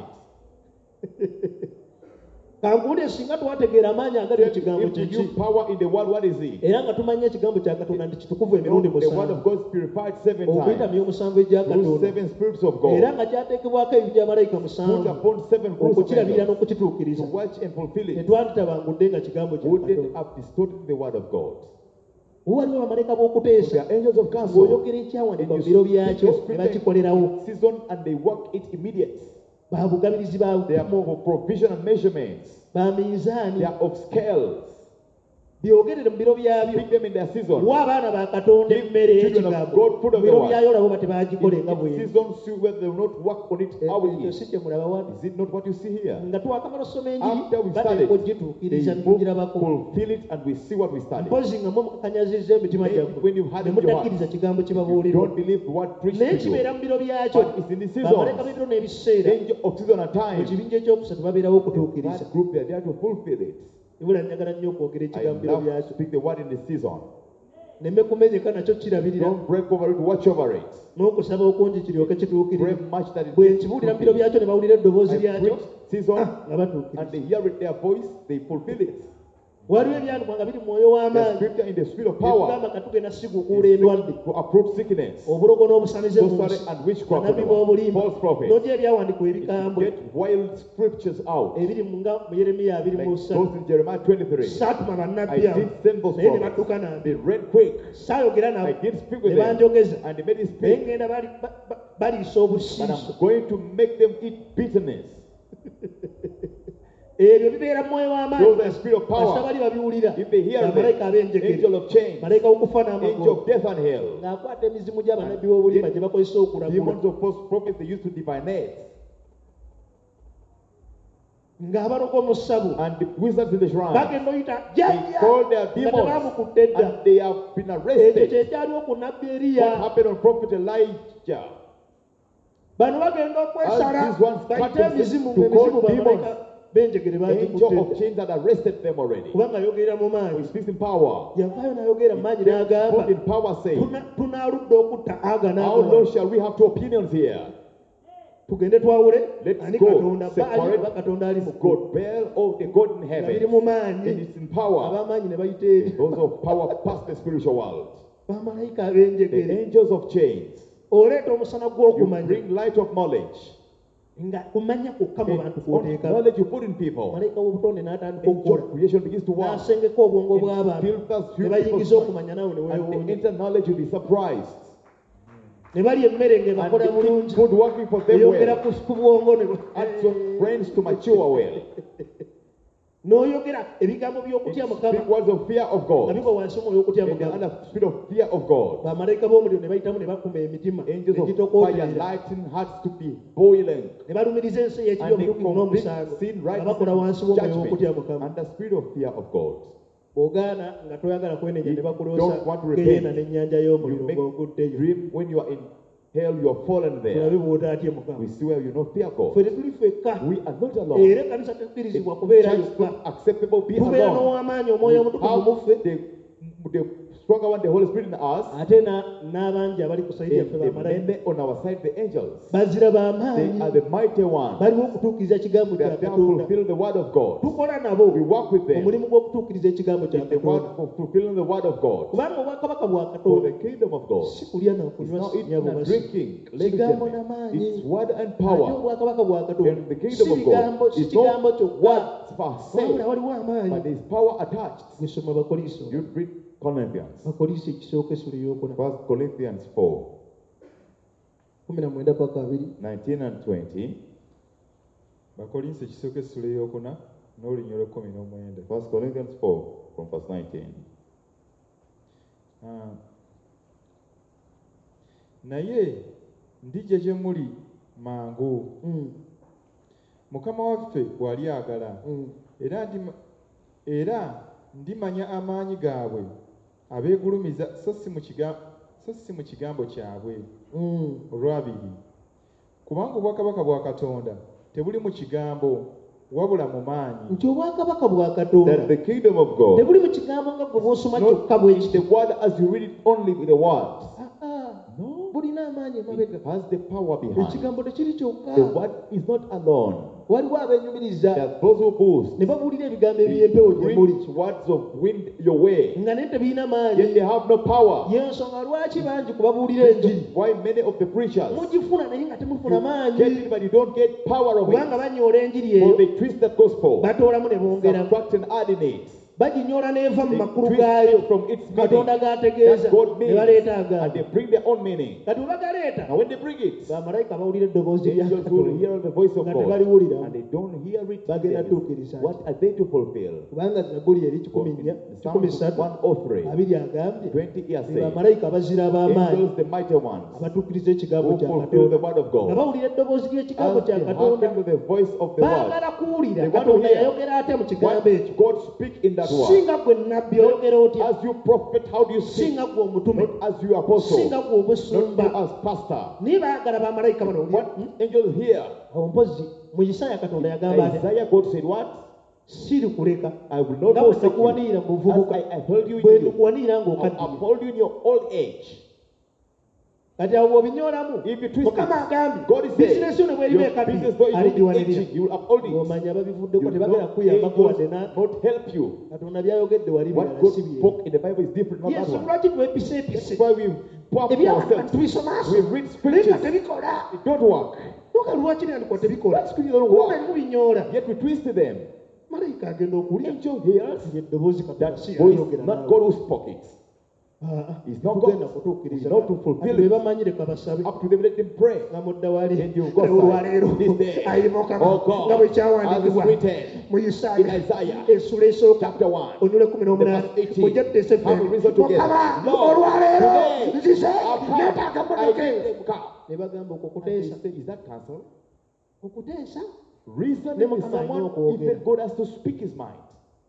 kankuwulire singa twategeera amaanyi agali mu kigambo If you kyeki power in the word, what is it? era nga tumanye ekigambo kya katonda nti kitukuvu You know, emirundi the word musanvu of God is purified seven okuyita times. mu y'omusanvu egya Through katonda seven spirits of era God. nga kyateekebwako ebibi bya malayika Put musanvu upon seven groups of okukirabirira angels n'okukituukiriza to watch and fulfill it. tetwanditabangudde nga kigambo kya Wouldn't katonda have distorted the word of God. waliwo bamalayika They b'okuteesa are angels of counsel. ng'oyogera And ekyawandiikwa you mu biro speak byakyo the ne scripture bakikolerawo in season and they work it immediate. babugabirizi ba They are for provision and measurements. ba minzaani They are of scales. byogerere mu biro byabyo Pick them in their season. wa abaana ba katonda Give emmere children of y'ekigambo God food of mu the biro word. byayo labo batebagikole nga In bweri season, see whether they will not work on it how it ekyo is. si kye mulaba wano Is it not what you see here? nga twakamala osoma After enjiri we bateeka studied, ogituukiriza they ne both tugirabako fulfill it and we see what we studied. mpozi nga mwe mukakanyaziza emitima Maybe gyammwe when you've had ne it in your mutakkiriza kigambo kye You babuulirwa don't believe the word preached naye to you. kibeera mu biro byakyo But it's in the bamaleka season. b'ebiro n'ebiseera Angel of season and mu time. kibinja ekyokusatu babeerawo okutuukiriza That group, they are there to fulfill it. ibula njagala nnyo okwogera I ekigambo biro love to byakyo speak the word in the season. nemme kumenyeka nakyo kirabirira Don't break over it, watch over it. n'okusaba okungi kiryoke Pray kituukirire much that it bwe gets nkibuulira mu biro fulfilled. byakyo ne bawulira eddoboozi I lyakyo preach season nga and batuukiriza they hear it, their voice, they fulfill it. waliwo ebyandikwa nga biri mu mwoyo The w'amaanyi scripture in the spirit of ekugamba power katugenda sigukuula endwadde to approach sickness, obulogo n'obusanize mu sorcery nsi and witchcraft, bannabbi b'obulimba false prophets. n'ogya ebyawandikwa ebikambwe Get wild scriptures out. ebiri mu nga mu yeremiya abiri Like mu those ssatu in Jeremiah twenty-three. saatuma I bannabbi abo did send those naye ne prophets. badduka nambi They ran quick. saayogera I nabo did speak ne with them. banjogeza And they made it naye speak. ngenda bali- ba- ba- baliisa But obusiiso I'm going to make them eat bitterness. ebyo bibeera mu mwoyo w'amaanyi Those are spirit of power. kasita bali babiwulira If they hear bamalayika them, ab'enjegere angel of change, malayika w'okufa angel n'amagulu of death and hell, ng'akwata emizimu gy'abannabbi b'obulimba gye bakozesa okulagula demons of false prophets they used to divinate, ng'abaloga mu ssabu and the wizards in the shrine, bagenda oyita they jjajja call their nga demons, tebaamukudde edda and they have been ekyo arrested. kyekyaliwo ku nabbi What eriya happened on prophet Elijah? bano bagenda okwesala As these ones bayite cut emizimu to ng'emizimu call bamalayika b'enjegere Angel bagikudde of edda change had arrested them already. kubanga ayogerera mu So he maanyi speaks in power. yavaayo n'ayogera mu maanyi Spoke n'agamba in power saying, "Tuna- tunaaludde okutta aga how long n'agawa shall we have two opinions here? tugende twawule Let's ani go. katonda baali Separate oba katonda ali mu ggulu God, Baal or the God in nga biri heaven. mu maanyi And it's in power. ab'amaanyi ne bayita eri Those of power past the spiritual world. bamalayika The ab'enjegere angels of change. oleeta omusana You gw'okumanya bring light of knowledge. nga kumanya kwokka mu bantu It's only kw'oteeka knowledge you put in people. malayika w'obutonde n'atandika Angel okukola of creation begins to work. n'asengeka obwongo It bw'abantu filters ne human bayingiza people's okumanya nawe ne And the weewuunya inner knowledge will be surprised. ne balya emmere And ng'ebakola they bulungi keep food working for them eyongera well. ku ku bwongo ne Add some brains to mature well. n'oyogera ebigambo by'okutya mukama Speak words of fear of nga God. bigwa wansi omwoyo okutya In the mukama under spirit of fear of God. bamalayika b'omuliro ne bayitamu ne bakuma emitima Angels of fire egitokooterera lighting hearts to be boiling. ne balumiriza ensi y'ekibi And they omutukuvu convict n'omusango sin, nga righteousness, bakola wansi and w'omwoyo okutya judgment. mukama Under spirit of fear of God. bw'ogaana nga toyagala kwenenya You ne bakuloosa don't want to geyeena repent. n'ennyanja You y'omuliro make ng'oguddeyo dream when you are in hell, you are fallen tulabe there. bw'otaatye mukama We see where you know fear ffe God. tetuli ffekka We are not alone. era ekkanisa tekkirizibwa kubeera Church is yokka not acceptable be tubeera alone. n'ow'amaanyi omwoyo omutukuvu mu ffe Have the, the stronger one, the Holy Spirit in us, ate na- n'abangi abali ku sayidi and yaffe the bamalayika men on our side, the angels. bazira They b'amaanyi are the mighty ones. baliwo okutuukiriza ekigambo They kya are there to katonda fulfill the word of God. tukola nabo We work with them. omulimu gw'okutuukiriza ekigambo kya In the word katonda of fulfilling the word of God. kubanga obwakabaka bwa For katonda the kingdom of God. si kulya It's nakunywa not si eating nyabo and basi drinking. Ladies and kigambo gentlemen, n'amaanyi it's word and ate power. obwakabaka bwa katonda And the si kingdom of bigambo God si is kigambo not kyokka words per wabula se, waliwo amaanyi but there's power attached. gusoma bakoliso You read Corinthians. bakoliso ekisooka essula eyokuna First Corinthians four, kumi na mwenda paka abiri nineteen and twenty. bakolinsi ekisooka essula eyokuna n'olunyolo ekkumi n'omwenda. First Corinthians four from verse nineteen. Ah. naye ndijja gye muli mangu Mm, mukama waffe bw'alyagala mm. era ndima- era ndimanya amaanyi gaabwe abeegulumiza so si mu kiga- so si mu kigambo kyabwe. Mm. olwabiri kubanga obwakabaka bwa katonda tebuli mu kigambo wabula mu maanyi. nti obwakabaka bwa katonda That the kingdom of God, tebuli mu kigambo nga gwe bw'osoma kyokka not bwe in the kiti word as you read it only with the word. Ah, ah. No, bulina amaanyi it emabega has the power behind. ekigambo tekiri kyokka The word is not alone. waliwo abeenyumiriza There are those who boast. ne babuulira ebigambo eby'empewo gye muli Preach words of wind your way, nga naye tebirina yet maanyi they have no power. yensonga lwaki bangi kubabuulira enjiri Why many of the preachers mugifuna naye nga temufuna you maanyi get it, but you don't get power of kubanga it. banyoola enjiri For eyo they twist the gospel, batoolamu ne bongeramu subtract and add in it. baginyoola n'eva mu They makulu twist gaayo it from its meaning katonda gaategeeza that God ne means, baleeta and they agaago bring their own meaning. kati bwebagaleeta Now when they bring it, bamalayika bawulira eddoboozi lya angels will katonda hear the voice of nga God, tebaliwulira and they don't hear it. bagenda Then tuukiriza what are they to fulfill? kubanga zabuli eri kikumi nnya kikumi Psalm ssatu one oh three, abiri agambye twenty years be saying, bamalayika abazira ab'amaanyi angels, the mighty ones, abatuukiriza ekigambo who kya fulfill the katonda word of nga God. bawulira eddoboozi ly'ekigambo As kya they katonda hearken to the voice of the word, baagala kuwulira they want to katonda hear yayogera ate mu kigambo what ekyo God speak in that word. singa gwe nabbi oyogera otya As you prophet, how do you speak? singa gwe omutume Not as you apostle, singa gwe not obusumba you as pastor. naye baagala bamalayika bano What angels hear? awo mpozi mu isaya katonda yagamba ati Isaiah, God said what? siri kuleka I will not nga bwe forsake you. nakuwanirira mu As buvubuka I upheld you in bwe youth, nikuwanirira I will ng'okaddiye uphold you in your old age. kati awo bw'obinyoolamu If you twist mukama it, agambye God is bizinesi yo ne saying, bw'eriba your ekaddiye business though is not aligiwanirira aging, you will uphold it. ng'omanya babivuddeko You tebagala know, kuyambako wadde angels na not help you. katonda byayogedde wali What birala God si bye spoke in the Bible is different from that yesu one. lwaki twepiseepise That's why we pop ebyabantu ourselves. tubisomaaso We read naye nga scriptures. tebikola It don't work. noga lwaki nandiko tebikola That scripture don't kuba work. erimu binyoola Yet we twist them. malayika agenda okuwulira Angel hears eddoboozi katonda that si voice, yayogera not naawe God who spoke it. He's not tugenda God. kutuukiriza We're not to fulfill Ati be it. bamanyire kabasabe Up to them, let them pray. nga mudda wali And you go olwaleero side. This day, ayi mukama oh God, nga bwe as kyawandiikibwa it's written mu in isaaya Isaiah, essula esooka chapter one, onule kumi n'omunaana verse eighteen. mujja tutese Have we reasoned together? mukama Lord, olwaleero today, nzize I've come. neetaaga I mmotoka need eyo them come. ne bagamba okwo And they kuteesa said, is that cancel? okuteesa Reasoning Ne with Mukama alina someone, okwogera. even God has to speak his mind.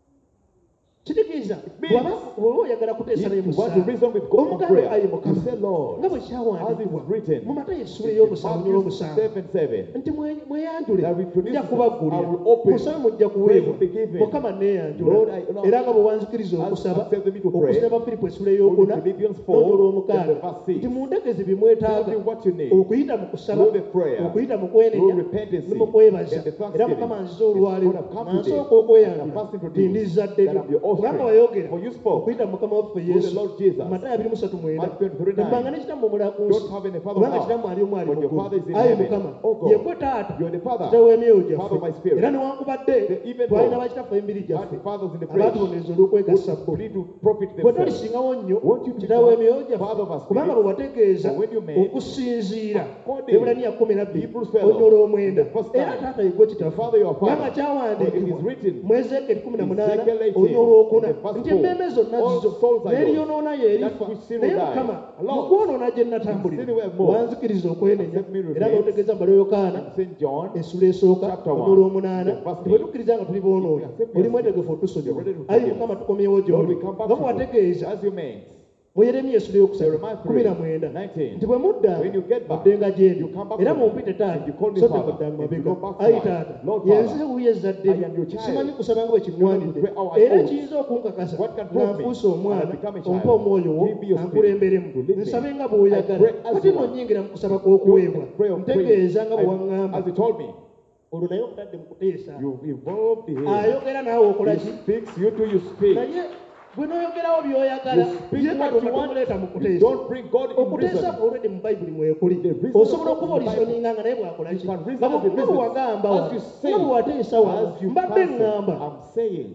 kitegeeza means bw'aba bw'oba oyagala kuteesa naye If you want to musanvu reason with God in omuganda prayer, ayi you mukama say, Lord, nga bwe as it kyawandiikibwa is written mu mata essula in ey'omusanvu Matthew n'olwomusanvu seven seven, nti mwe- mweyanjule that we produce nja I kubaggulira will open, musabe mujja prayer kuweebwa will be given. mukama neeyanjula Lord, I- no, era nga bwe wanzikiriza as- okusaba accept me to pray, okusaba firipo essula ey'okuna go to Philippians four, n'olw'omukaaga and the verse six. nti muntegeeze bye mwetaaga Tell me what you need. okuyita mu kusaba Through the prayer, okuyita mu kwenenya through repentance, ne mu kwebaza and the thanksgiving. era mukama nzize olwaleero God have come nga today, nsooka okweyanjula and first introduce ti ndizadde that I'm your offspring. kubanga wayogera For you spoke okuyita mu mukama waffe through yesu the Lord Jesus. mu matayo abiri mu ssatu mwenda Mark twenty-three nine. embanga ne kitammwe omulala ku nsi Don't have any father kubanga now, kitammwe ali omu ali but mu your ggulu father is in ayi heaven. mukama Oh God, yegwe taata you are the father, kitawo w'emyoyo father of my gyaffe spirit. era newankubadde The even twalina though bakitaffe embiri gyaffe had fathers in the flesh abaatubonereza olw'okwegasa bo who need to profit bwe themselves. tolisingawo nnyo Won't you be kitawo w'emyoyo father of gyaffe our kubanga spirit? bwe wategeeza For when you made okusinziira according ebulaniya kumi nabbiri Hebrews fellow, onyola omwenda the first era time, taata yegwe kitaffe father your father. kubanga kyawandiikibwa For it is written, mu ezeekeri kumi na munaana Ezekiel eighteen, onyola okuna in the first nti four, emmeeme zonna all zizo souls are yours. n'eryonoona y'erifa That which sin naye will die. mukama Lord, mu kwonoona gye natambulira sin will more. wanzikiriza okwenenya Accept me repent. era n'otegeeza mbala yokaana And Saint John, essula esooka chapter one, onolw'omunaana the first nti bwe eight. tukkiriza nga tuli boonoona If we accept oli your mwetegefu sin, otusonyiwa you're ready to ayi forgive. mukama tukomyewo Lord, gy'oli we come back nga to bwe you wategeeza as you meant. mu yeremiya essula eyokusatu Jeremiah three, kumi na mwenda nineteen. nti bwe mudda When you get back, muddenga gyendi you come back era to me, mumpite taata and you call me so Father, temuddanga and you mabega go back to ayi mine. taata Lord yenze Father, wuyo ezzadde I am your child. simanyi kusaba nga bwe kiŋŋwanidde You know how I era ought. kiyinza okunkakasa What can nga prove me? nfuuse omwana And I become a child. ompa omwoyo wo Give me your spirit ankulemberemu to lead me. nsabe nga I bw'oyagala pray as kati you nno want. nnyingira mu kusaba kw'okuweebwa Don't pray of ntegeeza nga bwe praise. waŋŋamba I- As you told me, olwo naye otadde mu kuteesa you've evolved the head. ayogera naawe okola He ki speaks, you do you speak. naye bwe n'oyogerawo by'oyagala You speak ye what katonda you want. tomuleeta mu You kuteesa don't bring God in okuteesa reason. already mu bayibuli mwekuli The reason osobola of okuba God in the olizoninga nga naye bwakola You ki can reason nga as a bwe- nga bwe business. wagamba As wano you say, nga bwe wateesa wano as you mbadde cancel, ŋŋamba I'm saying.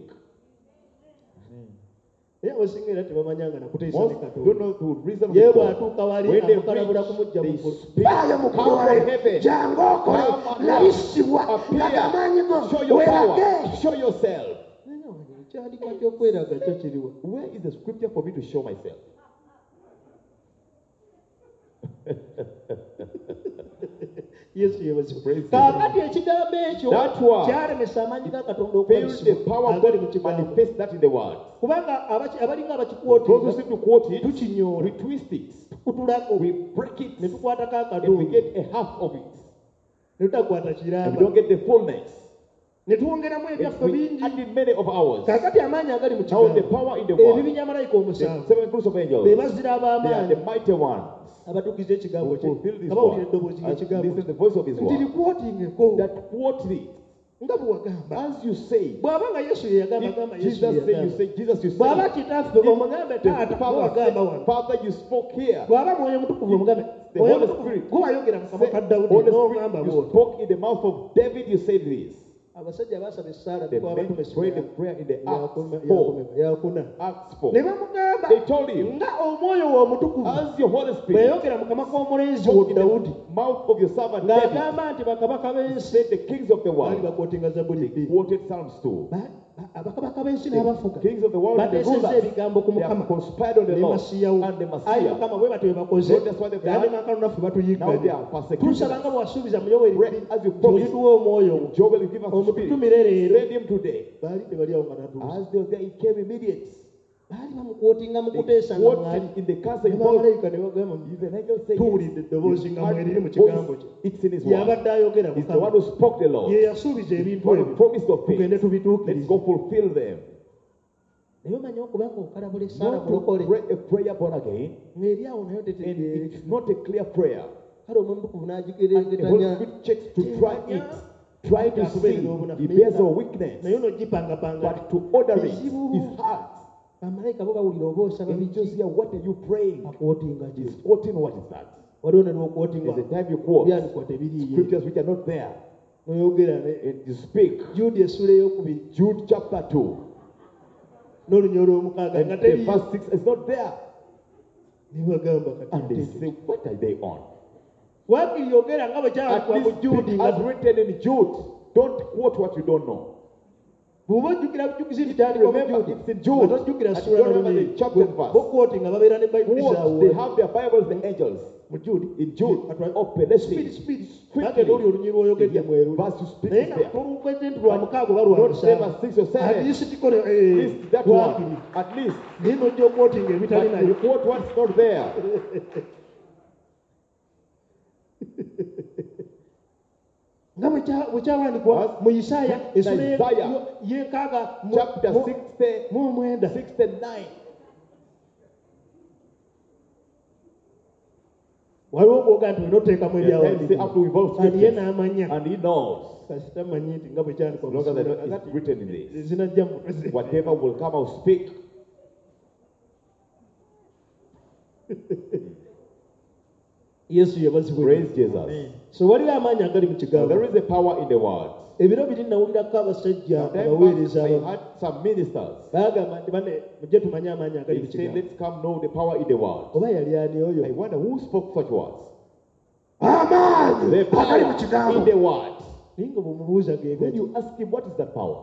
naye abasinga era tebamanya nga nakuteesa Most ne don't katonda know to reason ye with God. bw'atuuka wali When they amukalabula preach, kumujja they mu ggulu speak. baayo Come mukulu from wawe heaven. jangu okole Come and nayisibwa work. laga amaanyi go Appear. Show your weerage power. Show yourself. ekyandika ky'okweraga kyo kiriwa Where is the scripture for me to show myself? yesu yebazibwa Praise kaakati ekigambo ekyo That word kyalemesa amaanyi ga katonda Feel the okwabisibwa power of agali mu God to kigambo manifest that in the word. kubanga abaki- abalinga Those who abakikwotinga seem to quote it, tukinyoola we twist it, tukutulako we break it, ne tukwatako and we akatundu get a half of it. ne tutakwata And we kiramba don't get the fullness. ne twongeramu And ebyaffe we bingi add in many of ours. kaakati amaanyi agali mu Now the kigambo power in the ebibi word. byamalayika The omusanvu seven groups of be angels. bazira They are ab'amaanyi the mighty ones abatuukiza ekigambo who kye fulfill this nga bawulira word. eddoboozi And ly'ekigambo listen to the voice of his nti word. likwotingeko That quote it. nga bwe wagamba As you say, bw'aba nga yesu ye yagamba gamba if yesu Jesus ye say, you yagamba say, Jesus, you say. bw'aba kitaffe omugambe The taata gwe Father wagamba said, wano Father, you spoke here. bw'aba mwoyo mutukuvu omugambe The mwoyo Holy mutukuvu Spirit gwe wayogera mu kamwa ka Say, dawudi Holy n'ogamba Spirit, you bw'oti spoke in the mouth of David, you said this. abasajja baasaba essaala The bikuba men batume prayed the Sinayi. prayer in the Acts Yakuna- four. yakuna- yakuna Acts four. ne bamugamba They told him, nga omwoyo wo omutukuvu as your Holy Spirit bweyogera mu kamwa k'omulenzi wo spoke in dawudi the mouth of your servant David, ng'agamba nti bakabaka b'ensi said the kings of the baali world bakwotinga zabuli bbiri quoted Psalms two. Ba- ba- abakabaka b'ensi n'abafuga Kings of the world and the bateesezza rulers, ebigambo ku they have mukama conspired on the ne Lord masiya wo and the ayi Messiah. mukama bwe batyo bwe bakoze Lord, that's what they've era done. ne kaakano naffe Now they batuyigga are persecuting tusaba nga us. bwasuubiza mu yoweri Pray as you promised. olituwa omwoyo wo Joel will give us the omututumire Spirit. leero Send him today. baali tebali awo nga natuusa As they were there, he came immediate. baali bamukwotinga mu They kuteesa nga mwali quoted in the council ne in Paul. bamalayika ne bagamba Even angels say, tuwulidde eddoboozi nga mweriri mu yes, kigambo kye it's in his word. yabadde ayogera He's the mukama one who spoke the Lord. ye yasuubiza ebintu What he ebyo promised of tugende faith. Let's tubituukirize go fulfill them. naye omanyi okubanga okalabula essaala Not to mulokole pray a prayer born again, ng'eri awo nayo and tetegeere it's not a clear prayer. kale omutukuvu And the Holy n'agigerengetanya Spirit checks to try it, try to see. He bears our weakness, naye n'ogipangapanga but to order it Ezibu. is hard. bamalayika bo bawulira oba osaba Angels biki here, what are you praying? akwotinga ki He's quoting what is that? waliwo ne lwokwotinga There's a time you quote byandikwa tebiriiyo scriptures which are not there, noyogera ne and you speak. judi essula ey'okubiri Jude chapter two, n'olunya olw'omukaaga and nga the teriyo verse six is not there. ne bagamba And they kati say, what are they on? wakiri yogera nga bwe At kyawandikwa mu least Juudi it nga as written in Jude. Don't quote what you don't know. bw'oba ojjukira bujukizi bikyandikwa mu Remember, Juudi it's in Jude. nga tojjukira And ssuula you don't remember n'olunyiri the chapter and verse. bokwoti nga babeera ne bayibuli Quote, zaabwe they have their Bibles, the angels. mu Juudi In Jude, Atwa- open, let's Speed, see. speed. Quickly. Bagenda oli olunyiri lw'oyogedde Yeah, mweru verse you speak naye is nga there. tolukweze nti lwa mukaaga oba lwa Don't say verse musanvu six or seven. at least tikole At least that wakiri one. At least. naye n'ojja okwotinga ebitali But you nayo quote what's not there. nga bwe kya- bwe kyawandikwa As- mu Isaaya essula ye- Isaiah. yo- y'enkaaga mu- Chapter mu- sixty, mu omwenda sixty-nine. waliwo ogwoga nti olina oteekamu There are times say ebyawandiikibwa after we've all kandi ye scriptures. n'amanya And he knows. kasita manyi nti nga bwe kyandikwa As mu long as I know ssuula it's written in this. zinajja mu mutwe ze. Whatever will come, I'll speak. yesu yabazibwa Praise Jesus. so waliwo amaanyi agali mu Now, kigambo there is a power in the word. ebiro biri nawulirako abasajja Sometimes abaweereza I abamu had some ministers. baagamba nti bane mujje tumanye amaanyi agali mu They say, kigambo let's come know the power in the word. oba yali ani I oyo wonder who spoke such words. amaanyi The agali mu power in kigambo the word. naye nga bw'omubuuza When gegaki you ask him, what is that power?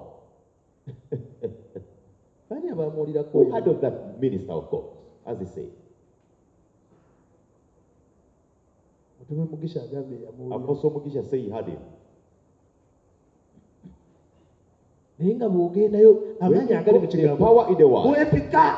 ani abamuwulirako Who heard of that minister of God? As he said. mutume mugisha agambe yamuwulira Apostle Mugisha say he had him. naye nga bw'ogendayo When amaanyi you agali mu put the kigambo power in the word, wepika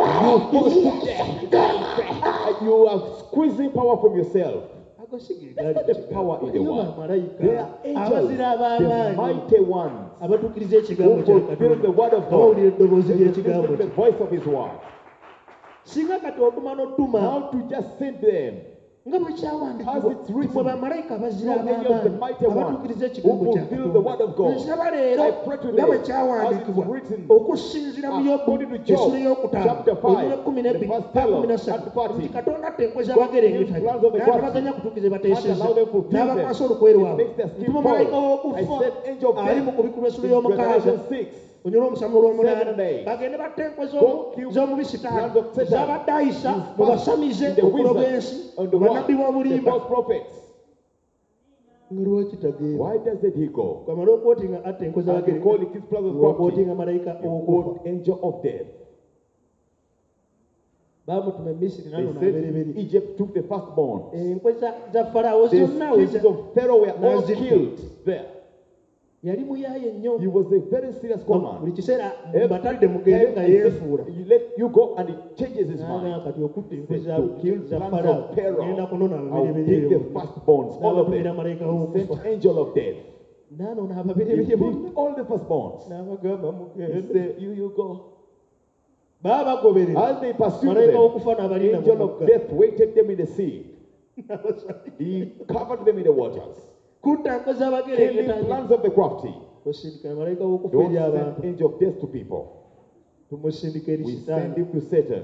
you are squeezing power from yourself. ago si ge gali mu The kigambo power in the Waliyo word. bamalayika They are angels, abazira the ab'amaanyi mighty ones, abatuukiriza ekigambo who kya fulfill the Katonda word of God. abawulira eddoboozi They ly'ekigambo listen to kye the voice of his word. singa kati otuma n'ottuma How to just send them. nga bwe As kyawandikibwa it's written, mwe bamalayika abazira you angels, the ab'amaanyi mighty ones, abatuukiriza who ekigambo kya fulfill the word of God. nsaba leero I pray today, nga bwe as kyawandikibwa it's written, okusinziira mu Yobu according to Job, essula y'okutaano chapter five, olumu ekkumi the n'ebbiri first pa kumi na twelve, ssatu and thirty. nti katonda atenkweza God abagerengeta gives plans of the n'atabaganya crafty. kutuukize Can't bateeseza allow them to fulfill them. n'abakwasa olukwe It lwabwe makes their skin ntuma malayika fall. I w'okufa said angel of ali mu death kubikula essula in y'omukaaga Revelation six. onyola omusamulo olw'omunaana Seven and eight. bagende batenkwe Go kill z'omubi sitaani plans of Satan. z'abadde ayisa His mu past basamize in the okuloba wizard, ensi on the mu bannabbi word, the b'obulimba false prophets. nga lwaki tagenda Why doesn't he go? kwamala okwotinga atta enkozi And you call it his plans of crafty. abagere malayika You ow'okufa quote angel of death. baamutuma e misiri They nano said nabereberi Egypt took the firstborn. enkwe za- za falawo The zonna kids weza of Pharaoh were all Nazitta. killed there. yali muyaaye nnyo He was a very serious buli command. kiseera mbatadde mugende nga yeefuula You let you go and it changes his n'agamba mind. kati okutta enkwe za To kill za plans falawo of Pharaoh. genda kunona I'll ababereberye take the firstborns, all of them. n'abatumira malayika He w'okufa sent angel of death. naanona He ababereberye bonna killed all the firstborns. n'abagamba He mugende said, you, you go. baba bagoberera As they pursued malayika them, w'okufa n'abalinda mu angel of mugga death waited them in the sea. He covered them in the waters. kutta nkwe Killing z'abagerengeta plans of the crafty. osindika malayika w'okufa Don't eri send abantu angel of death to people. tumusindika eri We send sitaani him to Satan.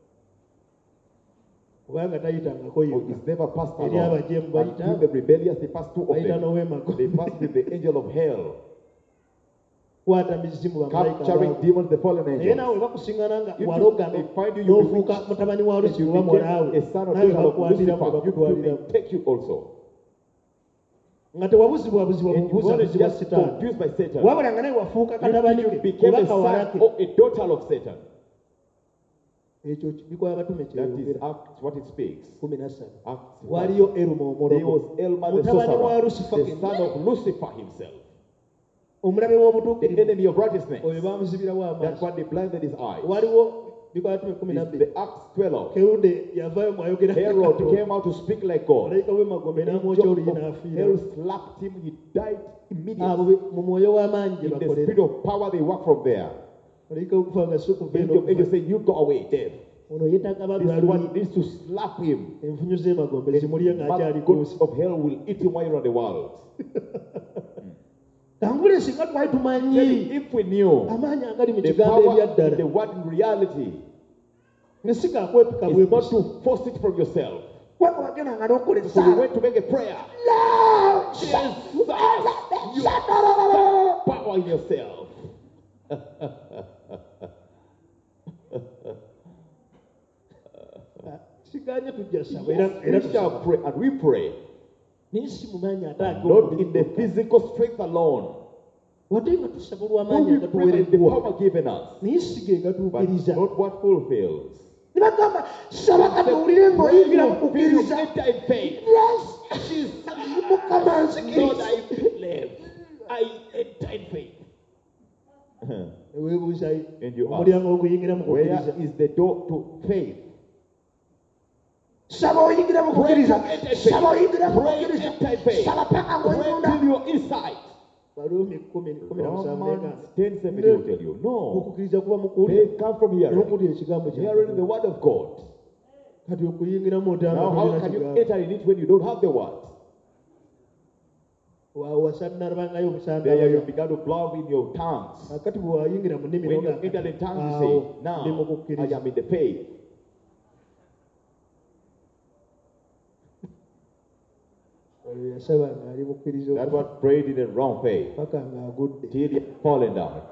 kubanga tayitangako Oh, yekka he's never passed Eri along. abajeemu And bayita- to the rebellious, they passed two of bayita them. n'owemago They passed with the angel of hell, kwata mizimu bamalayika capturing abaabo. demons, the fallen naye angels. naawe bakusiŋŋana nga You walogano they find you, you n'ofuuka bewitched, mutabani wa and lusi you oba became mwalaawe a son or nawe daughter of bakukwatiramu Lucifer. You bakutwaliramu could take you also. nga tewabuzibwabuzibwa And you weren't bubuzabuzibwa just sitaani confused by Satan. wabula nga naye wafuuka You, katabanike you became oba a kawalake son or a daughter of Satan. ekyo bikwaya batume That is kyeyogera Acts, what it speaks. kumi na ssatu Acts waliyo eruma There was omuloko Elma the mutabani wa sorcerer, lusifa the kennyini. son of Lucifer himself, omulabe the w'obutuukirivu enemy of righteousness. oyo baamuzibirawo That's amaaso why they blinded his eyes. waliwo bikwaya tume kumi na It's bbiri the Acts twelve. kerude yavaayo mwayogera Herod came out to speak like God. malayika w'emagombe The n'amwokya angel oluyi of n'afiira hell slapped him. He died abo immediately. be- mu mwoyo w'amaanyi gye In the bakolera spirit of power, they work from there. malayika w'okufa nga si The okuva angel of angels eno say, "You go away, dead." ono yeetaaga This balwaluyi one needs to slap him. enfunyu z'emagombe zimulye ng'akyali Gods kuusi of hell will eat him while you're on the world. kangule singa twali tumanyi If we knew amaanyi agali mu the kigambo power in ebyaddala the word in reality, ne si gakwepika it's bwe not busi to force it from yourself. kweka wagendanga n'okukola So we essaala went to make a prayer. You power in yourself. siganye tujja saba era Yes, era we shall tusaba. pray, and we pray, Naye si mu maanyi ate and ago not in the physical strength alone. wadde nga tusaba No, olw'amaanyi we pray by the agatuweereddwa power given us, naye si ge but gatuukiriza not what fulfills. ne bagamba saba kati owulire ng'oyingira mu Pray, you kukkiriza enter in faith. Yes, mukama Lord, nzikiriza I believe. I enter in faith. weebuuzayo And you ask, omulyango oguyingira mu where kukkiriza is the door to faith? saba oyingira mu Pray kukkiriza to enter in faith. saba oyingira mu Pray kukkiriza enter in faith. saba paka Pray ng'oyinda till you're inside. baluumi kumi kumi na musanvu Romans n'egamba ten seventy will tell you, no. okukkiriza kuba mu kuwulira Faith comes from hearing. n'okuwulira ekigambo kya Hearing the word of God. kati okuyingiramu otanga Now, how can you enter in it when you don't have the word? wasannabangayo obusanga There you began to blow in your tongues. kati bwe wayingira mu nnimi When you n'ogamba, enter in tongues, you awo say, ndi mu now I kukkiriza am in the faith. oyo yasaba ng'ali bukkiriza That was prayed in the wrong faith. paka ng'agudde Till he had fallen down.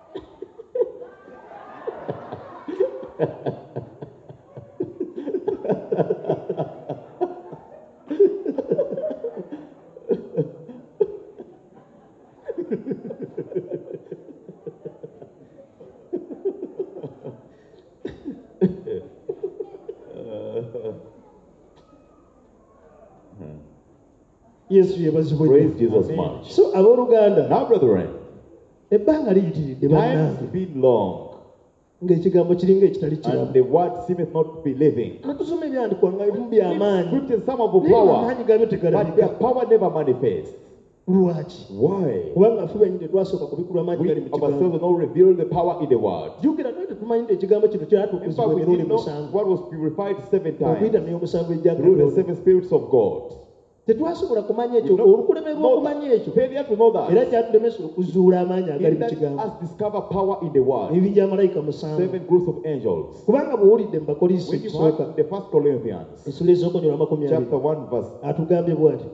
yesu yebazibwe Praise Jesus much. so abooluganda Now, brethren, ebbanga liyitiridde time bannange has been long, ng'ekigambo kiringa ekitali and kiramu the word seemeth not to be living. natusoma ebyandikwa nga ebimu by'amaanyi Scriptures, some of the naye power, amaanyi gabyo but their tegalabika power never manifests. lwaki Why? kubanga ffe benyi tetwasooka kubikula amaanyi We gali mu ourselves kigambo have not revealed the power in the word. jjukira naye tetumanyi nti ekigambo kino In kyatuukuzibwa fact, we emirundi did know musanvu what was purified seven okuyita times n'eyomusanvu ejja through the katonda seven spirits of God. tetwasobola kumanya ekyo We don't olukulemerwa know okumanya that. ekyo Failure to know era that. kyatulemesa okuzuula amaanyi agali It mu let kigambo us discover power in the word. ebibinja malayika musanvu Seven groups of angels. kubanga bw'owulidde mu bakolinso When you ekisooka heard the first Corinthians, essula ez'okonyolwa makumi abiri chapter one, verse atugambye bw'ati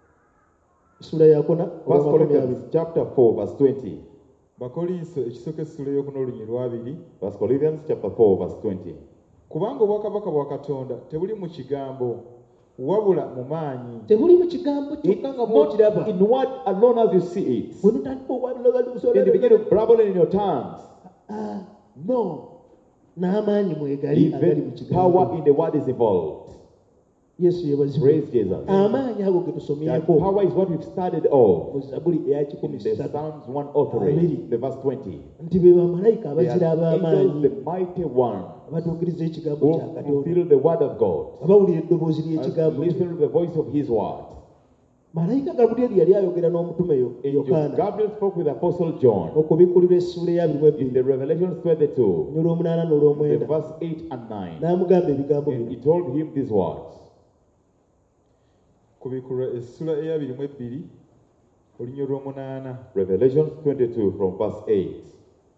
essula yakona First olwa makumi abiri Corinthians chapter four, verse twenty. bakolinso ekisooka essula ey'okuna olunyi lwabiri First Corinthians chapter four, verse twenty. kubanga obwakabaka bwa katonda tebuli mu kigambo wabula mu maanyi tebuli mu kigambo It's kyokka nga not bw'okiraba in word alone as you see it. bwe notandika And you begin to babble in your tongues. okwabiloga No. n'amaanyi mwegali agali mu Even power kigambo in the word is involved. yesu yebazibwe Praise Jesus. amaanyi ago ge That tusomyeko power is what we've started off. mu zabuli eya kikumi In the ssatu Psalms one oh three, the verse twenty. nti be bamalayika They abazira are angels, ab'amaanyi the mighty one, abatuukiriza ekigambo who kya katonda fulfill the word of God. abawulira eddoboozi And ly'ekigambo kye. listen to the voice of his word. malayika gabulyeri yali ayogera n'omutume Yo- Angel yokaana Gabriel spoke with Apostle John okubikkulirwa essuula eyabirimu in ebbiri the Revelations twenty-two, n'olw'omunaana the n'olw'omwenda verse eight and nine. n'amugamba ebigambo And bino he told him these words. kubikulwa essula eyabirimu ebbiri olunnyi olw'omunaana Revelations twenty-two from verse eight.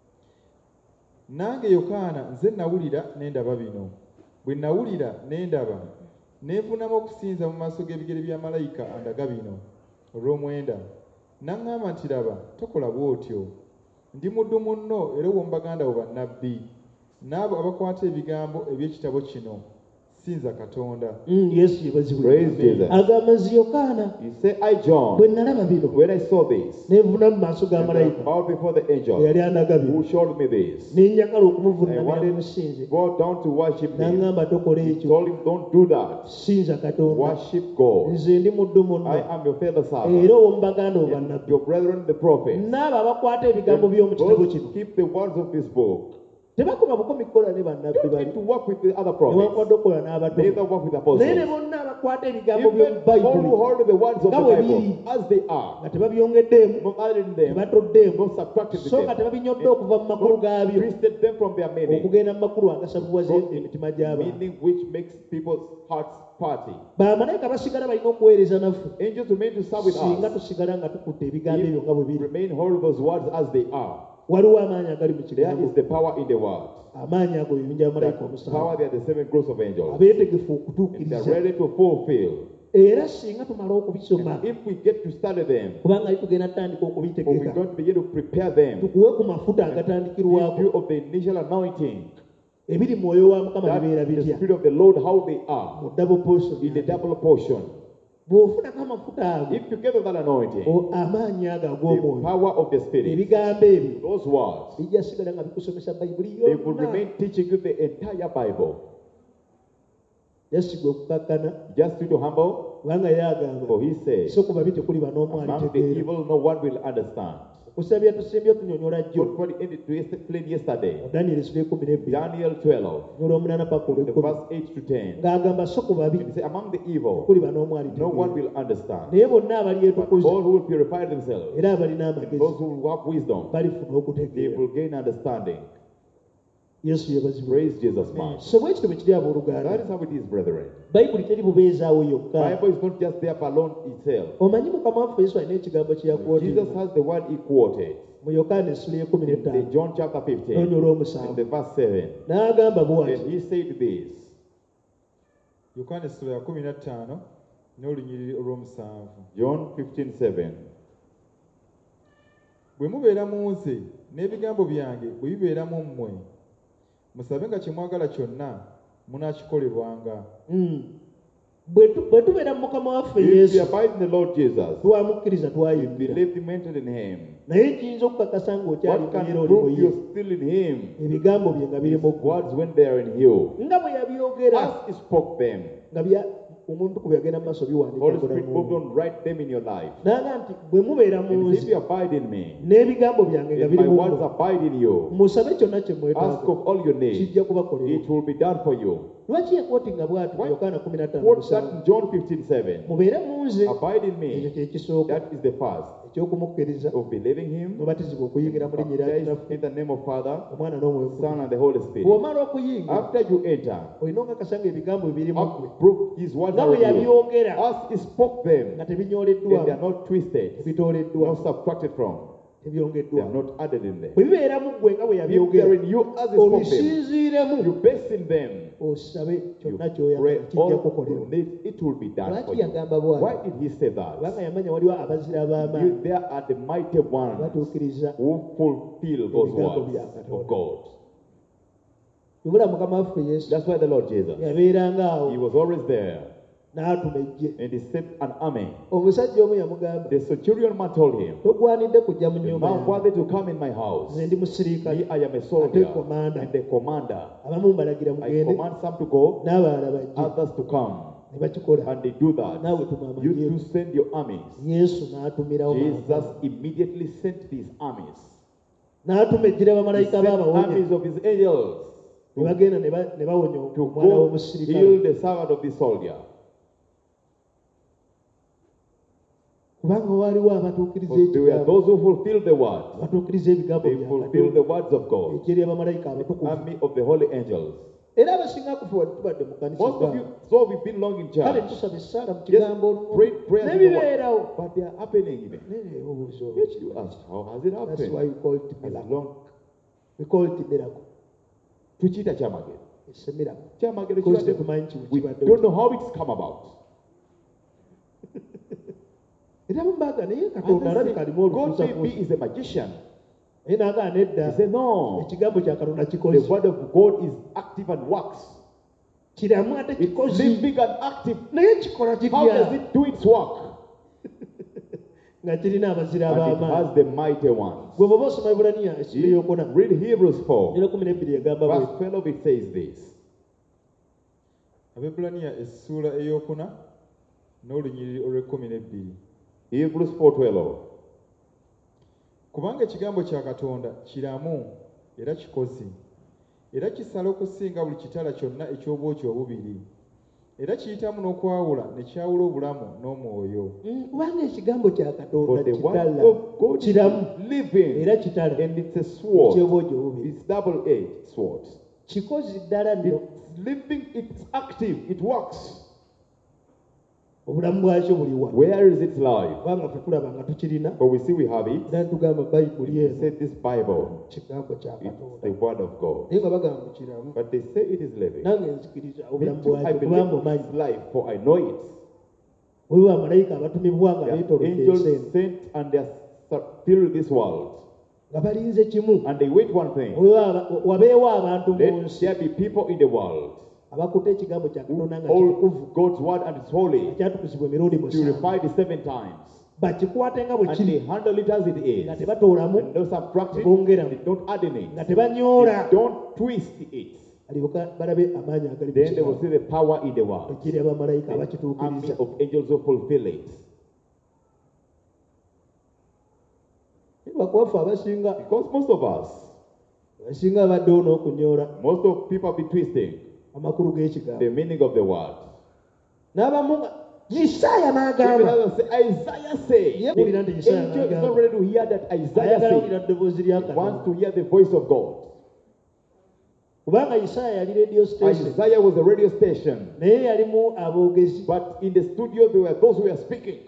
nange yokaana nze nawulira ne ndaba bino bwe nawulira ne ndaba ne nfunamu okusinza mu maaso g'ebigere bya malayika andaga bino olw'omwenda n'aŋŋamba nti laba tokola bw'otyo ndi muddu munno era ow'omu bo bannabbi n'abo abakwata ebigambo eby'ekitabo kino sinza katonda Mm, yesu yebazibwe Praise Jesus. agamba nzi yokaana He said, I, John, bwe nalaba bino when I saw this, ne nvuna mu maaso ga and I malayika bowed before the angel eyali anaga who bino showed me this, ne njagala I okumuvuunamira wanted emusinze to go down to worship him. n'aŋŋamba tokola He ekyo told him, don't do that. sinza katonda Worship God. nze ndi muddu I munno am your fellow era servant, ow'omu baganda bo and bannabbi your brethren the prophets. n'abo abakwata ebigambo by'omu kitabo Those kino keep the words of this book. tebakoma bukomi kukola ne bannabbi Don't bali need to work with the other newankwadde prophets. okukola n'abaddu Neither work with naye ne apostles. bonna abakwata ebigambo Even by'omu all who bayibuli hold the words of the Nga bwe Bible biri. as they are, nga tebabyongeddeemu not adding them, tebatoddeemu not subtracting so nga them, tebabinyodde okuva mu makulu not gaabyo twisted them from their meaning, okugenda mu makulu agasabuwaza From emitima gy'abantu meaning which makes people's hearts party. bamalayika basigala balina okuweereza naffe Angels remain to serve with singa us. tusigala nga tukutte ebigambo ebyo nga bwe If biri remain hold those words as they are. waliwo amaanyi agali mu There kigambo is the power in the word. amaanyi ago bibinja bamalayika That omusanvu power, they are the seven groups of angels. abeetegefu And they are okutuukiriza ready to fulfill. era singa tumala okubisoma And if we get to study them, kubanga ali tugenda tutandika or we're okubitegeka going to begin to prepare them, tukuwe ku mafuta in agatandikirwako view of the initial anointing, ebiri mu mwoyo wa mukama That bibeera the bitya Spirit of the Lord, how they mu are double portion in the double portion. bw'ofunako amafuta ago If you gather that anointing, o- amaanyi ago the ag'omwoyo power of the Spirit, ebigambo ebyo those words, bijja sigala nga bikusomesa bayibuli they will yonna remain teaching you the entire Bible. yasigwa okukakkana Just to humble, kubanga yagamba for he said, so ku babi tekuli ban'omu among the alitegeera evil no one will understand. okusabya tusimbye otunyonyola jjo What what ended to explain yesterday, daniel esula ekumi n'ebbiri Daniel twelve, nyola omunaana paka the olw'ekkumi verse eight to ten. ng'agamba so ku babi And he said, among the evil, tekuli ban'omu no one alitegeera will understand. naye bonna But abalyetukuza all who will purify themselves, era abalina and amagezi those who have wisdom, balifuna they okutegeera will gain understanding. yesu yebazibwa Praise Jesus, man. so bwe kityo bwe kiri That abooluganda is how it is, brethren. bayibuli teri bubeezaawo yokka Bible is not just there for alone itself. omanyi mukama waffe yesu alina ekigambo kye Jesus yakwotera has the word he quoted mu yokaana essula y'ekumi in the n'ettaano John chapter fifteen, n'onyola in omusanvu the verse seven. n'agamba bw'ati And he said this, yokaana essula ya kumi na ttaano n'olunyiriri olw'omusanvu. John fifteen seven. Bwe mubeera mu nze n'ebigambo byange bwe bibeera mu mmwe, musabe nga kye mwagala kyonna munaakikolebwanga. Mm. bwe tu- bwe tubeera mu mukama waffe If you yesu abide in the Lord Jesus, twamukkiriza you twayimbira believe him entered in him, naye kiyinza okukakasa ng'okyali what can kunyera oli prove mu ye you're still in him? ebigambo bye nga biri mu His words when they are in you. nga bwe yabyogera As he spoke them, nga bya omuntu ku byagenda mu maaso biwandiika Holy mu Spirit bulamu moved bwe. on, write them in your life. n'aga nti bwe mubeera mu And if nze you abide in me, n'ebigambo byange nga if biri my mu words mmwe abide in you, musabe kyonna kye ask mwetaaga of all your needs, kijja kubakolera it will be done for you. lwaki yakwoti nga bw'ati mu Why- yokaana kumi na ttaano Quote that musanvu in John fifteen seven. mubeere mu nze Abide in ekyo me. kye kisooka That is the first. ekyokumukkiriza Of believing him, nobatizibwa okuyingira mu linnya lya baptized kitaffe in the name of Father, omwana n'omwoyo Son, Mutukuvu. and the Holy Spirit. bw'omala okuyingira After you enter, olina okakasa nga ebigambo bibiri mu ggwe prove his words nga are bwe in you. yabyogera As he spoke them, nga and they tebinyoleddwamu are not twisted, tebitooleddwamu not subtracted from, they are tebyongeddwamu not added in there. bwe bibeera mu ggwe nga bwe If they yabyogera are in you as he spoke them, obisinziiremu you base in them, osabe you kyonna pray ky'oyagala kijja all kukolera your needs, it will be done for lwaki you. yagamba bwati Why did he say kubanga that? yamanya waliwo abazira b'amaanyi You, there are the mighty ones batuukiriza who fulfill those Ebigambo words bya Katonda. of God. yobula mukama waffe yesu That's why the Lord Jesus, yabeeranga awo he was always there, n'atuma ejje and he sent an army. omusajja omu yamugamba The centurion man told him, togwanidde kujja mu "You're nnyumba not yange worthy to come in my house. nze ndi musirikale Me, I am a soldier ate commander. and the commander. abamu mbalagira I mugende command some to go, n'abalala bajje others to come." ne bakikola And they do that. naawe tuma You amagye to send your armies. yesu n'atumirawo Jesus maama. immediately sent these armies. n'atuma ejjira He bamalayika sent baabawonya armies of his angels ne bagenda ne ba- ne bawonya to omwana go w'omusirikale heal the servant of the soldier. kubanga waaliwo abatuukiriza For there were ekigambo those who fulfilled the word. abatuukiriza ebigambo They bya fulfilled the Katonda words of God. ejje ly'abamalayika The abatukuvu army of the holy angels. era abasinga kufe wali tubadde mu kanisa Most of you, bwabo. so we've been long in kale church. tusaba essaala mu Just kigambo olumu pray prayers in the n'ebibeerawo word. But they are happening even. naye obuuza Yet olwo. you ask, how has it That's why happened? we call it As miracle. long We call it miracle. tukiita kyamagero. It's a miracle. Kyamagero Because kibadde- tetumanyi kiwe we kibadde don't know how it's come about. era mumbaga naye And katonda they alabika say, alimu God may be olufuusafuusa is a magician. naye n'agaa He nedda said, no. ekigambo kya katonda The kikozi word of God is active and works. kiramu ate It's kikozi living and active. naye kikola How does kitya it do its work? nga kirina abazira And it ab'amaanyi has the mighty ones. gwe bw'oba osoma ibulaniya ekiro yokuna Read Hebrews four. era kumi n'ebbiri yagamba bwe Verse twelve, it says this. Abebulaniya essuula eyokuna n'olunyiriri olw'ekkumi n'ebbiri. Hebrews four twelve. Kubanga ekigambo kya Katonda kiramu era kikozi, era kisala okusinga buli kitala kyonna eky'obwoki obubiri, era kiyitamu n'okwawula ne kyawula obulamu n'omwoyo. Mm, kubanga ekigambo kya For katonda the word kitala of God kiramu is living, era kitala and it's a sword. ekyobwogi obubiri It's double-edged sword. kikozi ddala nno It's living, it's active, it works. obulamu bwakyo buli wa Where is its life? kubanga ffe tulaba nga tukirina But we see we have it. era ntugamba bayibuli They eno said this Bible, kigambo kya it's the katonda word of God. naye nga bagamba kiramu But they say it is living. nange nzikiriza Me obulamu too, I bwakyo believe kubanga omanyi it's life, for I know it. waliwo bamalayika abatumibwa nga The beetoolodde angels ensi eno sent and they are filled this world. nga balinze kimu and they wait one thing. Waba- wabeewo abantu mu Let nsi there be people in the world abakutte ekigambo kya who katonda nga hold kitukuvu God's word and it's holy, kyatukuzibwa emirundi musanvu purified seven times, bakikwate nga bwe and they kiri handle it as it nga is. tebatoolamu And don't subtract it, bongeramu they don't add in it, nga tebanyoola they don't twist it. alyoka balabe amaanyi agali mu Then they will kigambo see the power in the word. ekiri abamalayika Army abakituukiriza of angels will fulfill it. lwakubafe abasinga Because most of us, abasinga abaddewo n'okunyoola most of people be twisting amakulu g'ekigambo the meaning of the word. n'abamu nga isaaya Even n'agamba others say, Isaiah said. Yeah. The angel is not ready to hear that Isaiah ayagala owulira said. ddoboozi lya He wants katonda to hear the voice of God. kubanga isaaya yali radio station Isaiah was a radio station, naye yalimu aboogezi but in the studio there were those who were speaking.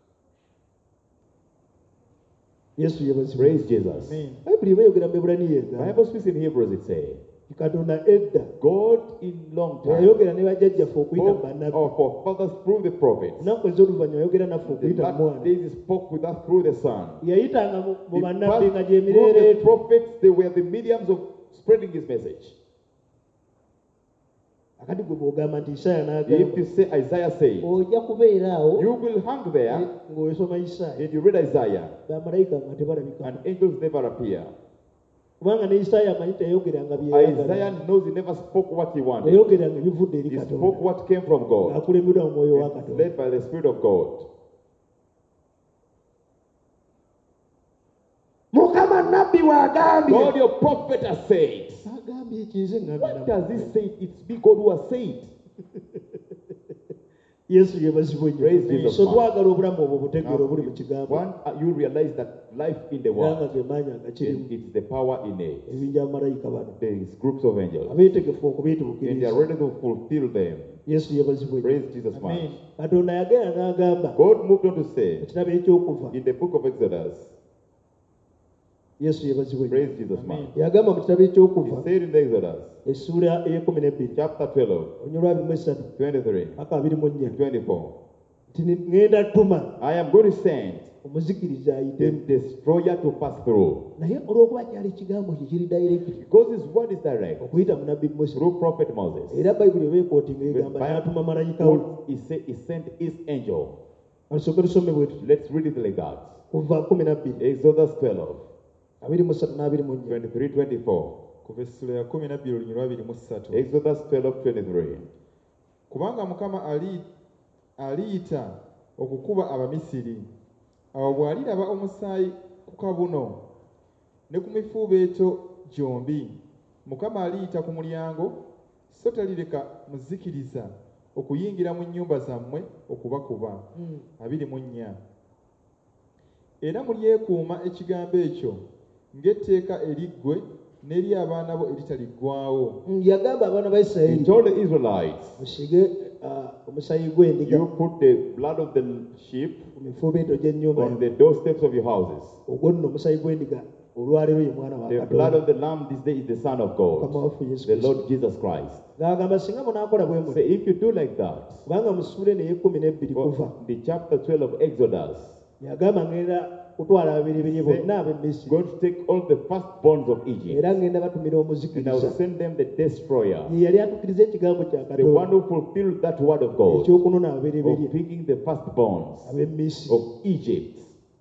yesu yebazibwa Praise Jesus. Amen. bayibuli bayogera mu ebulaniya The egamba Bible speaks in Hebrews, it says, katonda edda God in long time, yayogera ne bajjajjaffe okuyita mu spoke bannabbi of our fathers through the prophets. ennaku ez'oluvannyuma yayogera naffe The okuyita mu last mwana days he spoke with us through the Son. yayitanga mu mu He bannabbi nga passed gye through mireere the prophets, they were the mediums of spreading his message. akati gwe bw'ogamba nti isaaya If n'agamba you say Isaiah said, ojja kubeera awo you will hang there ng'osoma isaaya and you read Isaiah, bamalayika nga tebalabika and angels never appear. kubanga ne isaaya amanyi teyayogeranga byeyagala Isaiah knows he never spoke what he wanted. yayogeranga ebivudde eri He spoke katonda what came from God, ng'akulemberwa mu mwoyo wa It's katonda led by the Spirit of God. mukama nabbi bw'agambye God, your prophet has said. agambye ekinze What does he say? It's be God who has said. yesu yebazibwa Praise ennyo Jesus. so twagala obulamu obwo butegeera Now, obuli mu kigambo One, uh, you realize that life in the era nga world, ge maanyi agakirimu it- it's the power in it. ebinja bamalayika bano There's groups of angels, abeetegefu and they are okubituukiriza ready to fulfill them. yesu yebazibwa ennyo Praise Jesus, Amen. man. katonda yagenda n'agamba God moved on to say ekirabo ekyokuva in the book of Exodus, yesu yebazibwa ennyo praise Jesus, man. yagamba mu kitabo He ekyokuva said in the Exodus, essuula ey'ekumi n'ebbiri chapter twelve, olunywa abiri mu esatu twenty-three, aka abiri mu nnya twenty-four, nti ŋŋenda tuma I am going to send omuzikiriza the ayitemu destroyer to pass through. naye olw'okuba kyali ekigambo kye kiri direct Because his word is direct okuyita mu nabbi musa through prophet Moses. era bayibuli ebekootinga The egamba Bible n'atuma malayika we quotes, he said he sent his angel. alisooke tusome bwe tuti Let's read it like that. kuva kumi nabbiri Exodus twelve, abiri mu ssatu n'abiri mu nnya twenty-three, twenty-four. kuva essula ya kumi nabbiri olunyirwa abiri mu ssatu Exodus twelve, twenty-three. kubanga mukama ali- aliyita okukuba abamisiri awo bw'aliraba omusaayi ku kabuno ne ku mifuubeeto gyombi mukama aliyita ku mulyango so talireka muzikiriza okuyingira mu nnyumba zammwe okubakuba Mm. abiri mu nnya era mulyekuuma ekigambo ekyo ng'etteeka eriggwe n'eri abaana bo eritaliggwaawo Mm, yagamba abaana ba He isirayiri told the Israelites, musige ah, omusaayi gw'endiga you put the blood of the sheep ku mifuubeeto gy'ennyumba on the doorsteps of your houses. ogwo nno omusaayi gw'endiga olwaleero ye mwana wa The blood katonda of the lamb this day is the Son of mukama God, waffe yesu the kristo Lord Jesus Christ. ng'agamba singa munaakola bwe So muti if you do like that, kubanga mu ssuula eno ey'ekkumi n'ebbiri kuva well, the chapter twelve of Exodus, yagamba ngenda kutwala ababiribiri bonna ab'e I'm misiri going to take all the firstborns of Egypt, era ngenda batumira and I will omuzikiriza send them the destroyer, ye yali atuukiriza ekigambo kya the one katonda who fulfilled that word of God, ekyokunona ababiribiri of picking the firstborns ab'e misiri of Egypt.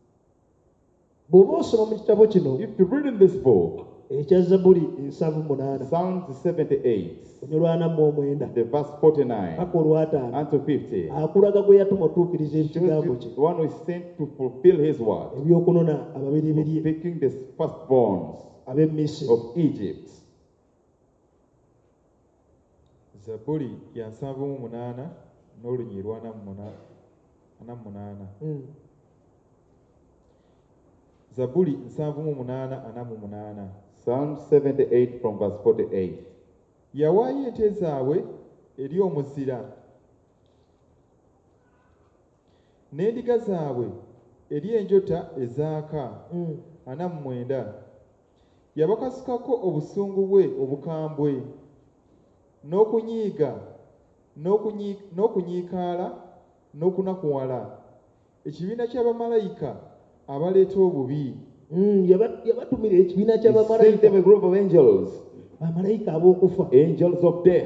bw'oba osoma mu kitabo kino If you read in this book, ekya zabuli ensanvu munaana Psalms seventy-eight, onyolwana mu omwenda the verse forty-nine paka olwataano unto fifty, akulaga gwe yatuma otuukiriza shows ekigambo you kye the one who is sent to fulfill his word, ebyokunona ababiribiri picking the firstborns ab'e misiri of Egypt. zabbuli ya nsanvu mu munaana n'olunyirwa ana mu muna- ana mu munaana Mm. zabbuli nsanvu mu munaana ana mu munaana Psalm seventy-eight from verse forty-eight. yawaayo ente zaabwe eri omuzira n'endiga zaabwe eri enjota ezaaka Mm. ana mu mwenda yabakasukako obusungu bwe obukambwe n'okunyiiga n'okunyi- n'okunyiikaala n'okunakuwala ekibiina ky'abamalayika abaleeta obubi Mm, yaba- yabatumira ekibiina He sent them a ky'abamalayika group of angels, bamalayika ab'okufa angels of death,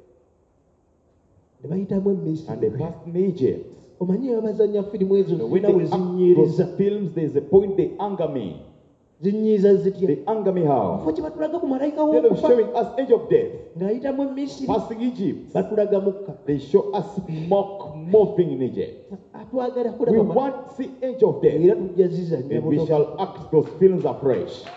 ne bayitamu and they emisiri. passed in Egypt. Omanyi abazanya firimu ezo Now, when zirina we they act zinyiiriza those films, there's a point they anger me. zinyiiza zitya They anger me how? kifo kye batulaga ku malayika Instead of w'okufa showing us angel of death ng'ayitamu emisiri passing Egypt, batulaga mukka they show us smoke moving in Egypt. atwagala We kulaba ma- want to see angel of death, era tujja zizanya and we buto shall act those films afresh.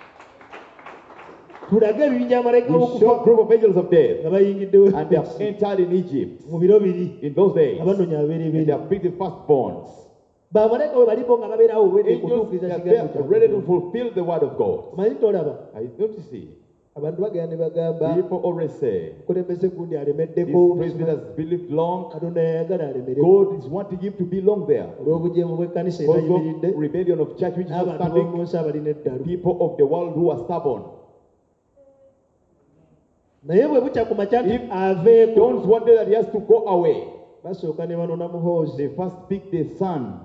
tulage ebibinja amalayika We show a w'okufa group of angels of death, nga bayingiddewo and they have entered in Egypt mu biro biri in those days, abanonya and they abeereberye have picked the firstborns. bamalayika bwe balipo nga babeerawo olwedde Angels, kutuukiriza they are kigambo there ready to kya fulfill the word of God. omanyi tolaba I don't you see? abantu bagenda ne bagamba People always say, kulembeze gundi this alemeddeko president has believed long. katonda yayagala alemereko God is wanting him to be long there. olw'obujeemu bw'ekkanisa Because etayimiridde of rebellion of church which is not n'abantu standing, b'omu nsi abalina eddalu people of the world who are stubborn. naye bwe bukya ku makya nti If aveeko Don't wonder that he has to go away. basooka ne banona muhoozi They first pick the son,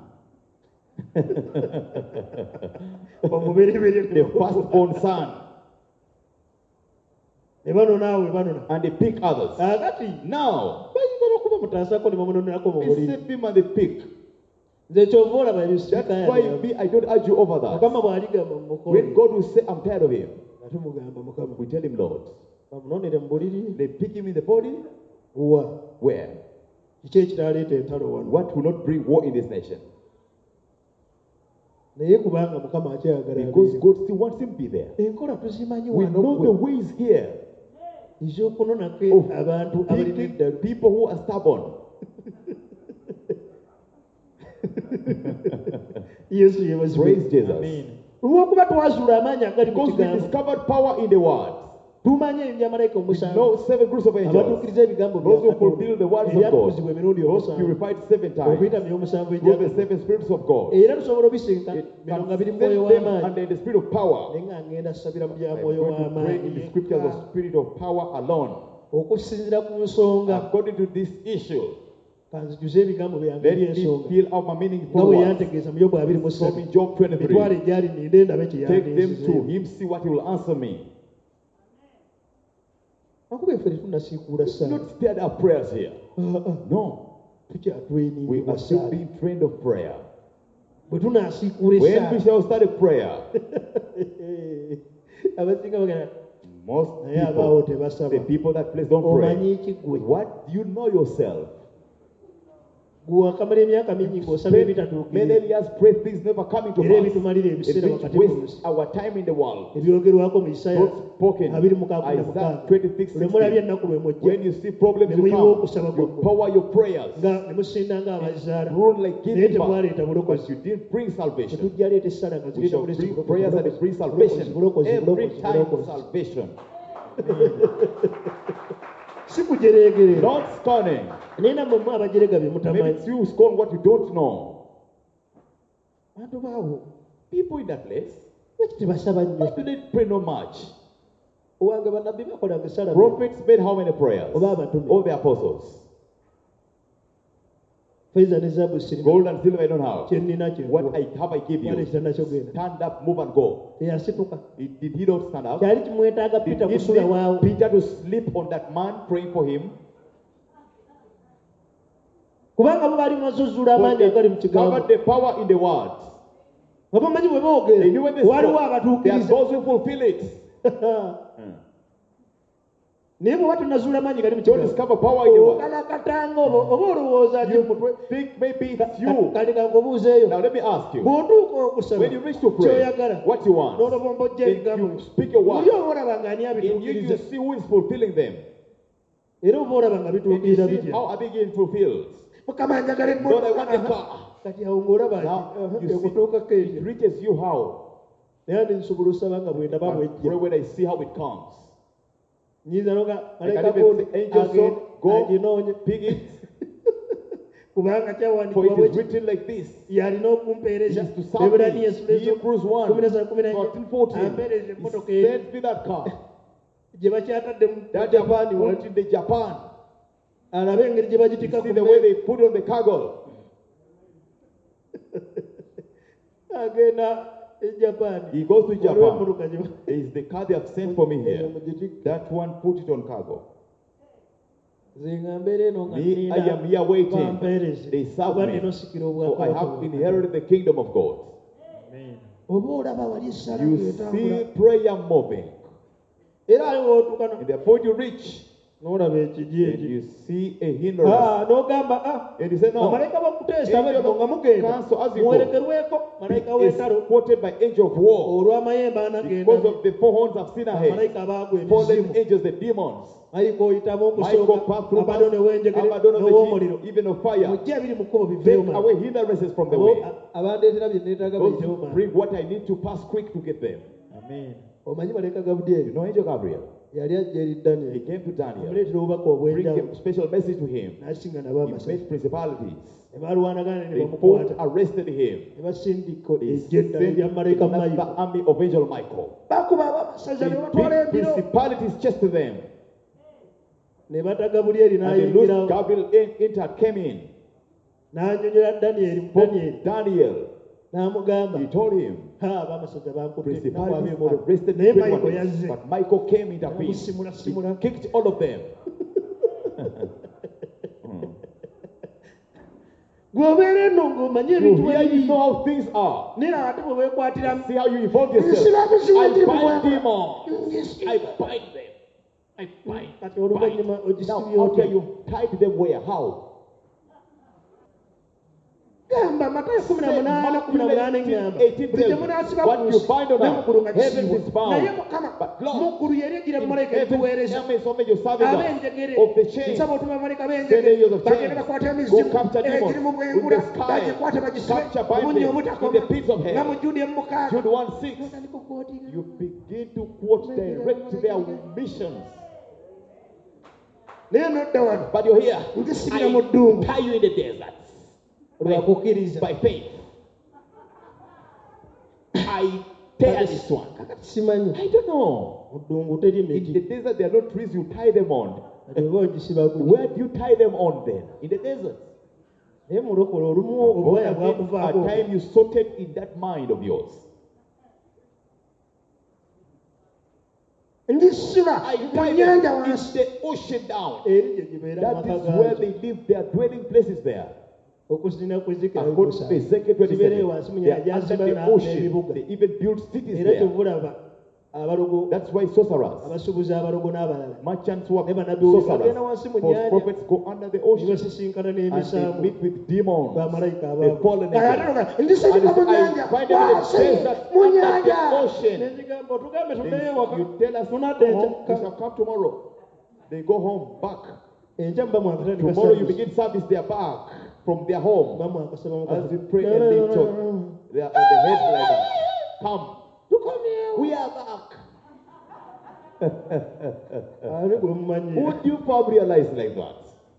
omubereberye the firstborn son, ne banona awo we banona and they pick others. kakati Now, bayinza n'okuba mutaasako ne bamunonerako mu they buliri save him and they pick. nze kyova olaba That's ebisiika why me, I don't argue over that. mukama bw'aligamba mu When mukole God will say, I'm tired of him, nga tumugamba mukama we tell him, Lord. bamunonere mu buliri They pick him in the body. wa Where? kiki ekiraleeta entalo wano What will not bring war in this nation? naye kubanga mukama akyayagala Because abeere. God still wants him to be there. enkola tuzimanyi We wano know the ways here ez'okunonako of abantu abalina picking eddalu people who are stubborn. yesu yebazibwe Praise Jesus. olw'okuba twazuula amaanyi agali mu Because we kigambo discovered power in the word. tumanye ebyamalayika We omusanvu know seven groups of angels. abatuukiriza ebigambo Those who fulfill the words of ebyatukuzibwa God. emirundi Those omusanvu purified seven okuyita times. myomusanvu Through the ejja seven spirits of God. era tusobola obisinka It bino can nga biri send mwoyo them w'amaanyi under the spirit of power. naye nga ngenda sabira mu bya I'm mwoyo going to pray in w'amaanyi the scriptures of spirit of power alone. okusinziira ku nsonga According to this issue, kanzijuze ebigambo byange let me ebyensonga fill out my meaning nga bwe forward. yantegeeza mu yobu abiri mu From ssatu Job twenty-three. mitwale gyali ninde ndabe Take them to kyeyandiisizeemu him, see what he will answer me. akuba effe tetunnasiikuula It's ssaawa not stirred up prayers here. No. We tukyatweningibwa are still ssaala being trained of prayer. bwe tunaasiikuula When we essaala shall start a prayer, abasinga bagenda most naye abaawo people, tebasaba the people that place don't pray. omanyi ki gwe What do you know yourself? gwe wakamala emyaka mingi ng'osaba Many ebitatuukirire years pray things never come into era pass. ebitumalira It ebiseera which wakati mu nsi wastes our time in the world. ebyogerwako mu isaya Not spoken. abiri mukaaga na Isaiah mukaaga twenty-six lwe mulabye sixteen. ennaku lwe mujja When you see problems ne to muyiwa come, okusaba you kwammwe power your prayers. nga ne musinda ng'abazaala Run like naye giving temwaleeta back. bulokozi But you didn't bring salvation. tetujja leeta essala nga We zireta shall buleesi bring bulokozi, prayers that bulokozi, bring bulokozi, salvation. bulokozi, Every bulokozi, time bulokozi. salvation. si kujereegerera Not scorning. naye nammwe mwe abajerega bye Maybe mutamanyi it's you who scorn what you don't know. bantu baawo People in that place, lwaki tebasaba nnyo they didn't pray no much. owange bannabbi bakolanga essala Prophets made how many prayers? oba abatume All the apostles. feza ne zaabu sirina Gold and silver I don't have. kye nnina kye What I have I give wala you. ekitanda kyogenda Stand up, move and go. teyasituka Did, did he not stand up? kyali kimwetaaga Did pita it kusula need waawo Peter to sleep on that man praying for him? kubanga bo baali mazuzuula But amaanyi they agali mu kigambo covered the power in the word. nga bamanyi bwe They knew when boogera they waliwo spoke, there are abatuukiriza those who fulfill it. Hmm. naye bwe batunazuula amaanyi gali mu Don't kigambo discover power in the word. okalakatanga oba oba olowooza nti You omutwe think maybe it's you. kale kankubuuzeeyo Now let me ask you. bw'otuuka okusaba When you reach to pray, kyoyagala what you want? n'olobomba ojja Then ebigambo you speak your oli word. oba olaba nga ani In you, you abituukiriza see who is fulfilling them. era oba olaba nga And you bituukirira see bitya how are they getting fulfilled. mukama njagala Lord, I want a emmotoka car. kati awo ng'olaba Now nti you ekutuukako see, ekyo it reaches you how? naye andi nsobola osaba nga bwe ndaba And pray bwejja when I see how it comes. nyinza noga I can malayika even gundi say, angel so, go, aginoonye pick it, kubanga for kyawandiikibwa it is bweki written like this. yalina okumpeereza It is to serve ebirani me. ensulezo Hebrews one, kumi na ssatu kumi na nnya fourteen, fourteen. ampeereza He emmotoka eri sent me that car. gye bakyatadde mu That japaani Japan, wali put in the Japan. alabe engeri gye You bagitika see ku the way they put on the cargo. agenda e Japan. He goes to Waliwo Japan. emmotoka gye ba- There is the car they have sent for me Eyo here. mugitikke. That one, put it on cargo. Nze nga mbeera eno nga Me, I nniina am here waiting. bampeereze. They serve Kuba me. nina osikira For I obwakabaka have bwa inherited the kingdom of God. Katonda. Oba olaba wali essala You ng'etambula. see prayer moving. Era ali wootuuka And the point you reach, n'olaba ekigi and eki. you see a hindrance. Ah, n'ogamba ah, And he said, no. bamalayika bakuteesa Angel bano nga of mugenda counsel as you go. muwerekerweko malayika He is w'entalo quoted by angel of war. olw'amayembe anagenda Because of the four horns of sin ahead. bamalayika abaagwa Fallen emizimu angels, the demons. malayika oyitamu Michael okusooka passed through abadone w'enjegere Abaddon of the n'ow'omuliro chief, even of fire. mujje ebiri mu kkubo biveeyo Take mala. away hindrances from the Abo- way. a- abandeetera bye neetaaga Those bayitewo who mala. bring what I need to pass quick to get them. Amen. omanyi malayika You gabudyeri know angel Gabriel? yali ajja eri He danyeri came to Daniel. amuleetera obubaka Bring obw'enjawulo a special message to him. n'asinga nabo He amasasi met principalities. ne balwanagana ne They bamukwata fought, arrested him. ne basindika They ejja eddala sent erya malayika another Michael. army of angel Michael. bakuba abamasaza ne They batwala beat embiro principalities just to them. ne bata gabulyeri And they loosed n'ayingirawo Gabriel in, entered, came in. n'anyonyola danyeri Spoke danyeri Daniel. n'amugamba He told him, ha abamasaza bankutte principalities nakwaba arrested naye great Michael ones. yazze But Michael came intervened. Namusimula, He simula. kicked all of them. gweobeera eno ng'omanyi You ebintu hear, you ebiri know how things are. naye ate bwe weekwatiramu See how you involve yourself. Nzisira buzibu I ndi mu bind bwangu. demons. Nzisira. I bind them. I bind. Kati oluvannyuma bind. ogisibye Now, after otya? you tied them where? How? gamba matayo kumi na munaana kumi na munaana eŋŋamba eighteen buli gye tells you, munaasiba what ku you nsi bind on earth, n'eggulu nga heaven kisiibwa is bound. naye mukama But Lord, mu ggulu yali egira In bamalayika heaven, etuweereza there may so many serving us ab'enjegere of the chains. nsaba otuma bamalayika Send b'enjegere angels of bagenda chains. bakwata Go emizimu capture demons egirimu in bwengula the sky. bagikwate bagisibe Capture, bind obunnya them obutakoma in the pits of hell. nga mu judi emukaaga Jude one six. otandika okwotinga You begin to quote direct to their missions. naye nodda wano But you're here. ngisibira mu ddungu I tie you in the desert. lwakukkiriza By faith. I tear this one. kakati simanyi I don't know. mu ddungu teri In the miti desert, there are no trees you tie them on. kati oba ogisiba ku Where do you tie them on then? In the desert. naye mulokole olumu Born obwoya again, at bwakuvaako time you sorted in that mind of yours. ngisiba I mu tie nnyanja them in wansi the ocean down. eri gye gibeera That amaka is where gaazo they live, their dwelling places there. okusina kwezekera According to Ezekiel kibeereyo wansi mu twenty-seven, they nnyanja are under gyasibayo the na- ocean. n'ebibuga They even build cities era there. tebulaba abalogo That's why sorcerers, abasuubuzi abalogo n'abalala merchants who are ne bannabbiwuuli sorcerers, bagenda wansi mu false nnyanja prophets go under the ne ocean basisinkana and they n'emisango meet with demons, bamalayika the fallen angels. And ndisirika mu I nnyanja find them in the wansi desert mu under nnyanja the ocean. nezigamba otugambe They, tuddeyo ewaka you tell us tunadde go home, we enkya shall come tomorrow. They go home back. enkya muba mwakatandika Tomorrow you service. begin service, they are back from their home. muba mwakasaba As you mukama. pray No, and no, they no, no, talk, no. they are on the head like that. Come, Tukomyewo. we are back. Ali gwe mumanyira Would you probably realize like that?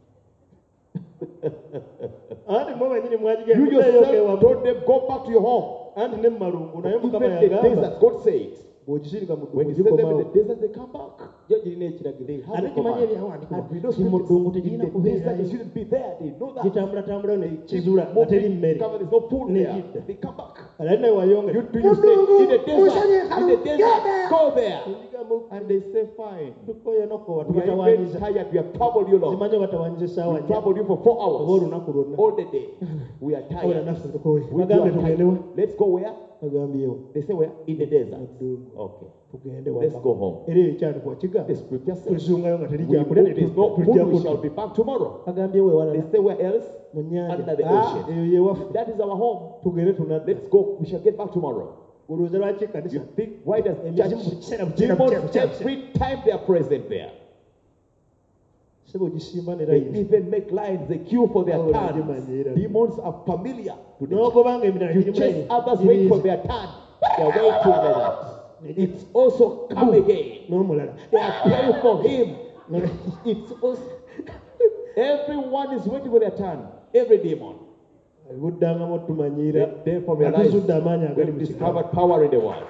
anti mwe benyini You mwagigenda yourself told them, go back to your home. anti ne mumalungu naye mukama Even the yagamba desert, God said, bw'ogisirika mu when ddungu you send them in gikomawo the desert, they come back. jo girina ekiragiro They have ate a kimanyi command. ebyawandiikibwa And we know ti mu scriptures. ddungu In tegirina the desert, they kubeerayo shouldn't be there. They know that. gitambula ne They kizula keep nga teri moving, mmere cover, there's no food Ne there. gidda. They come back. ate naye wayonga You do you stay in the desert, in the desert, go there. Ekigambo And they say, fine. tukoye nokowa We are even tubatawaanyiza tired. We have troubled you long. zimanyi batawaanyiza essaawa We nnya troubled you for four oba hours. olunaku lwonna All the day. We are ola tired. naffe tukoye We too bagambe are tugendewa tired. Let's go where? bagambyewo They say where? In the desert. Ddungu. Okay. tugende Let's waka go home. era ekyandikwa kiga The scripture says, tuzungayo nga teri we kyakulya move, there's no food, tujja we shall kudda be back tomorrow. bagambyewo They ewalala say where else? mu Under nnyanja the Ah, ocean. eyo yewaffe That is our home. tugende tunadda Let's go. We shall get back tomorrow. olowooza lwaki ekkanisa You think, why does emizimu buli church kiseera bukyera bukyera demons bukyera every time they are present there? sebo gisimba ne They layini even make lines, they queue for their Oh, turn. Najimanyira. Demons are familiar to the church. n'ogobanga emirala You giri mu chase layini others, wait for their turn. They are waiting like that. It's also come again. n'omulala They are praying for him. No. It's also everyone is waiting for their turn. Every demon. buddangamu otumanyiira They therefore realize atuzudde amaanyi agali we've mu kigambo discovered power in the world.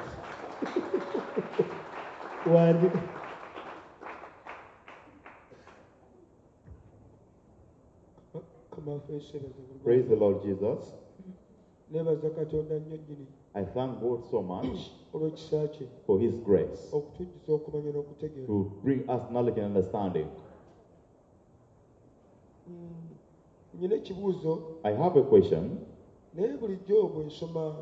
wangi Praise the Lord Jesus. nebaza katonda nnyo nnyini I thank God so much olw'ekisa kye for His grace okutujjuza okumanya n'okutegeera. to bring us knowledge and understanding. Mm, nyina ekibuuzo I have a question. naye bulijjo bwe nsoma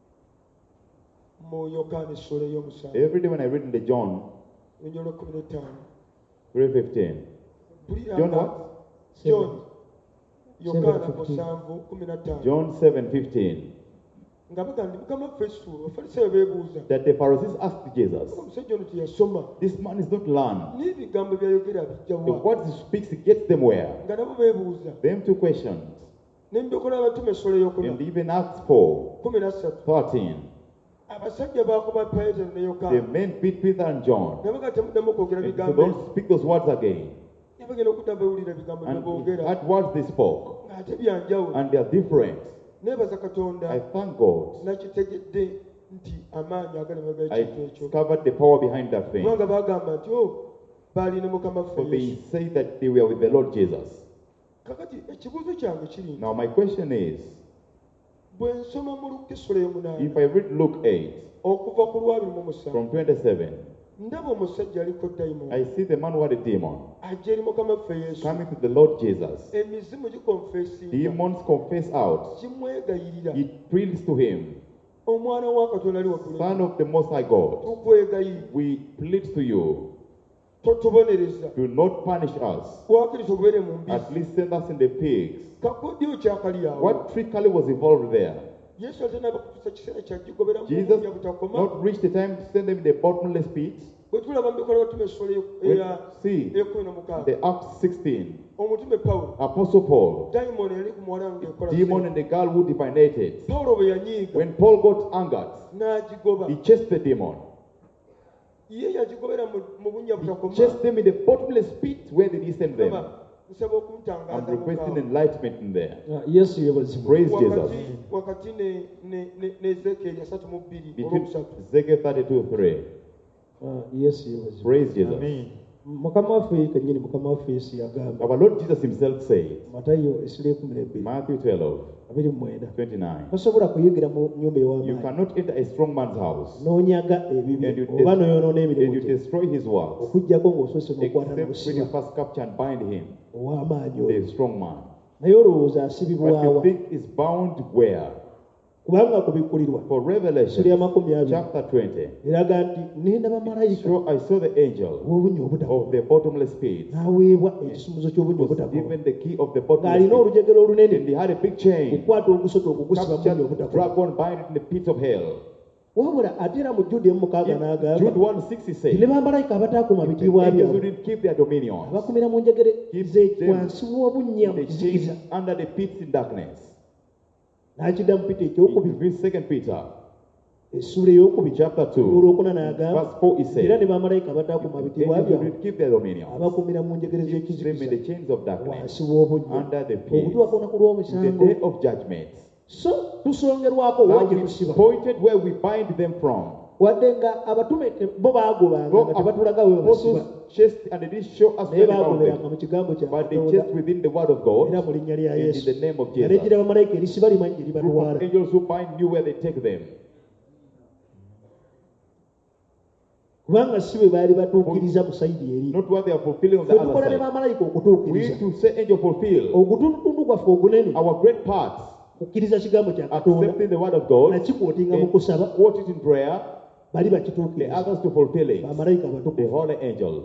mu yokaana essula ey'omusanvu Every day when I read in the John lunya olw'ekkumi n'ettaano three fifteen. John buliranga what? john yokaana Seven fifteen. musanvu kumi na ttaano John seven fifteen. nga bagamba ndi mukama waffe yesu abafalisaayo beebuuza That the Pharisees asked Jesus, omusajja ono teyasoma this man is not learned. n'ebigambo byayogera bijja The wa words he speaks, he gets them where? nga nabo beebuuza Them two questions. n'embikola abatume essula ey'okuna And even Acts four kumi na ssatu thirteen. abasajja baakuba petero ne The yokaana men beat Peter and John. ne baga temuddamu okwogera And so bigambo ebyo don't speak those words again. ne bagenda okudda bewulira ebigambo bye And boogera that words they spoke. ng'ate byanjawulo And they are different. neebaza katonda I thank God. nakitegedde nti amaanyi agali mabega I ekintu ekyo discovered the power behind that thing. kubanga bagamba nti o baali ne mukama For ffe they yesu say that they were with the Lord Jesus. kakati ekibuuzo kyange kiri nti Now my question is, bwe nsoma mu Luka essula y'omunaana if I read Luke eight okuva ku lwabiri mu musanvu from twenty-seven, ndaba omusajja aliko dayimooni I see the man who had a demon ajja eri mukama ffe yesu coming to the Lord Jesus. emizimu gikonfeesinga Demons confess out. kimwegayirira It pleads to him, omwana wa katonda ali waggulu Son of the Most High God, tukwegayirira we plead to you, totubonereza do not punish us. wakiri tubeere mu mbisi At least send us in the pigs. kakodyo kyakali awo What trickery was involved there? yesu ate n'abakutusa kiseera kyajigobera mu Jesus bunya butakoma not reached the time to send them in the bottomless pit. bwe tulaba mu bikola batuma essula When eya see ekumi n'omukaaga the Acts sixteen, omutume pawulo Apostle Paul, dayimooni yali ku muwala ng'ekola demon and the girl who divinated. pawulo bwe yanyiiga When Paul got angered, n'agigoba he chased the demon. ye yagigobera mu- mu bunya He butakoma chased them in the bottomless pit. Where did he send them? Nsaba- nsaba I'm okumutangaza requesting mukaaga. enlightenment in there. Ah, yesu yebazibwa. Praise Jesus. wakati wakati ne ne ne ne Ezekiel asatu mu bbiri Between olwokusatu Ezekiel thirty-two three. Ah, yesu yebazibwa. Praise Jesus. Amen. mukama waffe kennyini mukama waffe yesu yagamba Our Lord Jesus himself said, matayo essula ekumi n'ebbiri Matthew twelve abiri mu mwenda twenty-nine, tosobola kuyingira mu nnyumba you ew'amaanyi cannot enter a strong man's house n'onyaga ebibi and you, oba n'oyonoona des- and emirimu you gye destroy his works, okuggyako ng'osoose n'okwata except when n'obusiba you first capture and bind him, ow'amaanyi oyo the strong man. naye olowooza But asibibwawa you think is bound where? kubanga kubikkulirwa For essula Revelation ya makumi abiri chapter twenty, eraga nti nenda bamalayika so I saw the angel w'obunya obutakoma of the bottomless pit, n'aweebwa ekisumuzo ky'obunya was obutakoma given the key of the bottomless ng'alina pit, olujegero olunene and he had a big chain, okukwata ogusota okugusiba mu bunya captured obutakoma dragon, bind it in the pit of hell. wabula ate era mu jjude emu mukaaga In n'agamba Jude one six he ti said, ne bamalayika abataakuma the bitiibwa angels who byabwe didn't keep their dominion, abakumira mu njegere Keep ze them wansi w'obunnya mu the kizikiza chains under the pits in darkness. n'akidda mu pita In ekyokubiri Second Peter essula ey'okubiri chapter two, olwokuna n'agamba verse four, he era said, ne bamalayika abataakuma the bitiibwa angels who byabwe didn't keep their dominion, abakumira mu njegere them in the z'ekizikiza chains of darkness, wansi w'obunnya under the pits, okutuuka ku lunaku in the lw'omusango day of judgment. so tusongerwako Now wa gye we tusiba pointed where we bind them from. wadde nga abatume te- bo baagobanga Though nga tebatulaga we apostles babasiba chased and they didn't show us naye where they bound baagoberanga them, mu kigambo kya but they katonda chased within the word of God era mu linnya lya and in yesu the name of Jesus. yalegira bamalayika erisiba limanyi gye Group libatwala of angels who bind knew where they take them. kubanga si bwe baali batuukiriza mu sayidi eri Not what they are fulfilling on the ffe other tukola ne side. bamalayika We okutuukiriza to say angel fulfill ogutundutundu gwaffe ogunene our great parts, kukkiriza kigambo kya katonda accepting the word of God, nakikwotinga mu and kusaba quote it in prayer, bali the bakituukiriza others to fulfill it, bamalayika the abatukuvu holy angels.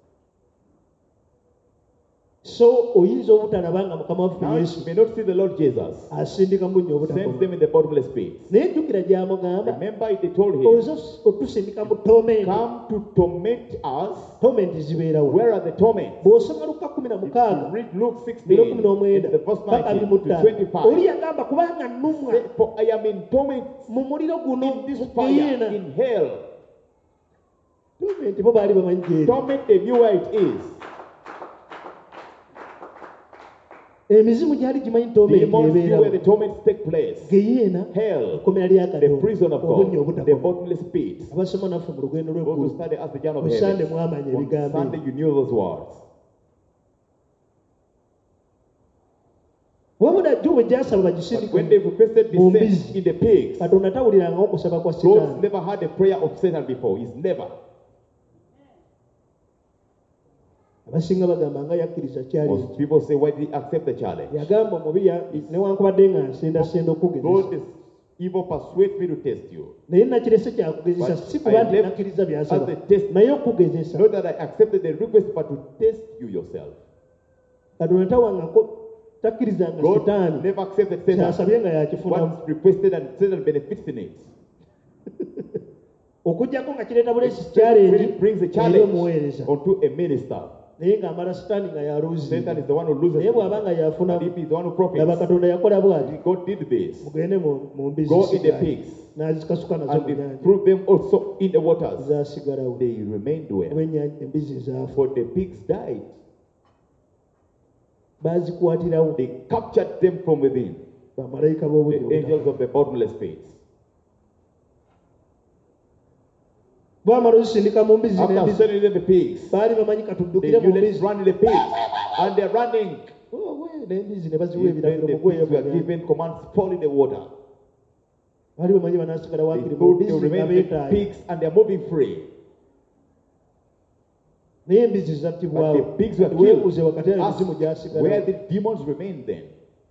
so oyinza obutalaba nga mukama waffe Now yesu you may not see the Lord Jesus, asindika mu bunnya sends obutakoma them in the bottomless pit. naye jjukira gy'amugamba Remember, they told him, oza otusindika mu tomenti come to torment us. tomenti zibeerawo Where are the torments? bw'osoma luka kumi na If you mukaaga read Luke biro sixteen, kumi n'omwenda in the verse paka abiri mu nineteen to ttaano twenty-five, oli yagamba kubanga nnumwa say, for I am in torment mu muliro guno in this mu fire, geyeena in hell. tomenti bo baali bamanyi gyeri Torment, they knew where it is. emizimu gyali gimanyi tomenti Demons knew where the ebeerawo torments take place. geyeena Hell, ekkomera lya the prison of katonda obunnya God, the obutakoma bottomless pit. abasoma naffe mu lugendo Those who lw'eggulu study as the journey of ku sande heaven. mwamanya On ebigambo Sunday, ebyo you knew those words. wabula jjo bwe gyasaba But bagisindika when they requested mu descent mbizzi in the pigs, katonda tawulirangawo okusaba kwa God sitaani never had a prayer of Satan before. He's never. abasinga bagamba nga yakkiriza kyali Most people say, why did he accept the challenge? yagamba omubi ya- newankubadde nga nsendasenda okukugezesa God is evil persuade me to test you. naye nakirese kyakugezesa But si kuba I nti left nakkiriza as byasaba a test. naye okukugezesa Not that I accepted the request, but to test you yourself. katonda tawangako takkirizanga God sitaani never accepted Satan. kyasabye nga yakifunamu What's requested and Satan benefits in it. okujjako nga kireeta bulesi When challenge it brings a eri challenge omuweereza onto a minister, naye ng'amala sitaani nga yaluuzi Satan is the one who loses. naye bw'aba nga But yafunamu if he's the one who laba profits, katonda yakola bw'ati God did this. mugende mu mu mbizzi Go in the zisigaye. pigs n'azikasuka nazo and mu they nyanja threw them also in the waters. zaasigalawo They remained oba well. ennyanja- embizzi zaafa For the pigs died. baazikwatirawo They captured them from within. bamalayika b'obudde The angels of the bottomless pits. bwamala ozisindika mu mbizzi After n'embizzi sending them the pigs, baali bamanyi the katuddukire mu units mbizzi run in the pigs. And they're running. Oh, we, n'embizzi ne baziwa Even ebiragiro the mu gweyo pigs were bwe given commands to fall in the water. baali bamanyi banaasigala They waakiri mu thought they mbizzi would nga remain in the beetaayi pigs and they're moving free. naye embizzi But zattibwawo the pigs were weebuuze killed. wakati ayo Ask emizimu where gyasigalawo the demons remained then.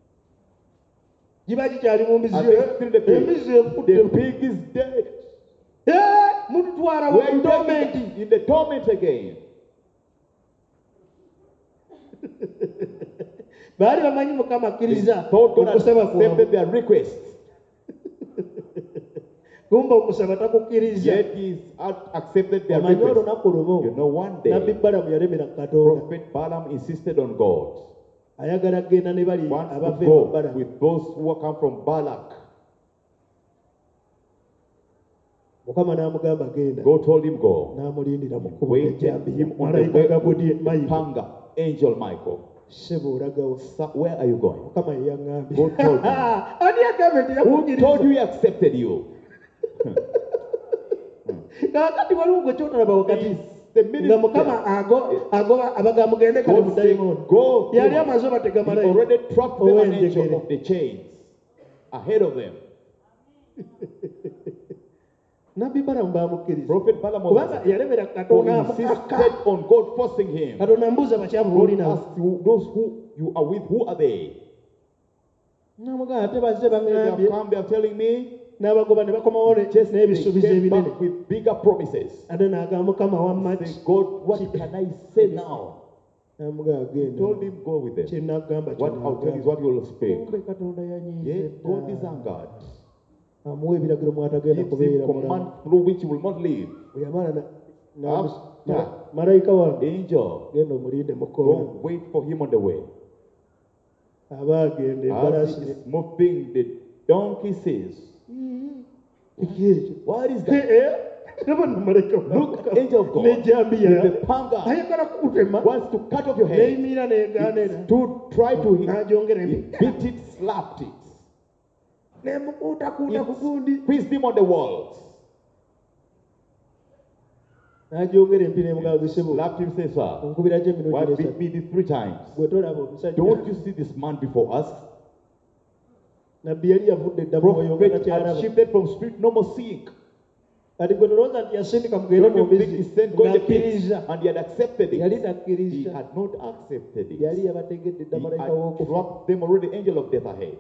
giba gikyali mu mbizzi And they still the pig. embizzi The efudde pig is dead. mututwala Where are you tormenti taking it? In the torment again. baali bamanyi mukama They akkiriza thought God had okusaba kwabwe accepted their request. kumba okusaba takukkiriza Yet He's accepted their omanyi request. olunaku lumu You know, one nabbi day, balamu yalemera ku katonda Prophet Balaam insisted on God. ayagala kgenda ne bali Wants to abava mu go balamu with those who come from Balak. mukama n'amugamba genda God told him, go. n'amulindira mu kkubo Waited ejjambiya him on the malayika way gabudi with mayigo Panga, angel Michael. sebo olagawa Sir, where are you going? mukama ye yaŋŋambye God told me. ani agambe nti Who told you yakukkiriza he accepted you? kaakati waliwo gwe kyotolaba wakati He's the nga mukama minister. ago- agoba abaga mugende kale mu God said, dayimooni go. yali amaze oba He tegamalayo already trapped them an angel ow'enjegere of the chains ahead of them. nabbi balamu baamukkiriza Prophet Balaam was kubanga accepted. yalemera For katonda he amukaka insisted on God forcing him. katonda mbuuza bakyamu God booli nabo asked you, those who you are with, who are they? namugamba ate bazze They have baŋŋambye come, they are telling me, n'abagoba ne bakomawo ne- just they n'ebisuubizo came ebinene back with bigger promises. ate n'agamba mukama wammaki Say, God, what can I say now? namugamba He genda told him, go with them. kyenagamba What I'll tell you is what you will speak. kumbe katonda yanyiize Yet God is dda. angered. amuwa ebiragiro mwatagenda Gives kubeera him mulamu command through which he will not live. bwe yamala na- na- After. mala- malayika wange Angel, genda omulinde mukoona go wait for him on the way. aba agenda As embalaasi he ne- is moving, the donkey says, Kiki ekyo what is Eh, that? eh, nabona malayika Look, angel of God, nejambiya with the panga, ayagala kukutema wants to cut off your head. neyimirira neegaanira To try to hit, n'ajongera he embi beat it, slapped it. nemukuutakuuta ku gundi It squeezed him on the walls. n'ajongera empi nemugamba sebo Slapped him, say, sir, onkubira gye emirundi why beat esatu me these three times? gwe tolaba omusajja Don't you see this man before us? nabbi yali yavudde dda mu mwoyo nga Prophet had takyalaba shifted from spirit no more seeing. kati gwe tolowooza nti yasindika mugende Don't mu you think he mbizzi sent God the pigs ng'akkiriza and he had accepted yali it? He takkiriza had not accepted it. yali yabategedde dda He malayika had w'okufa dropped them already, angel of death ahead.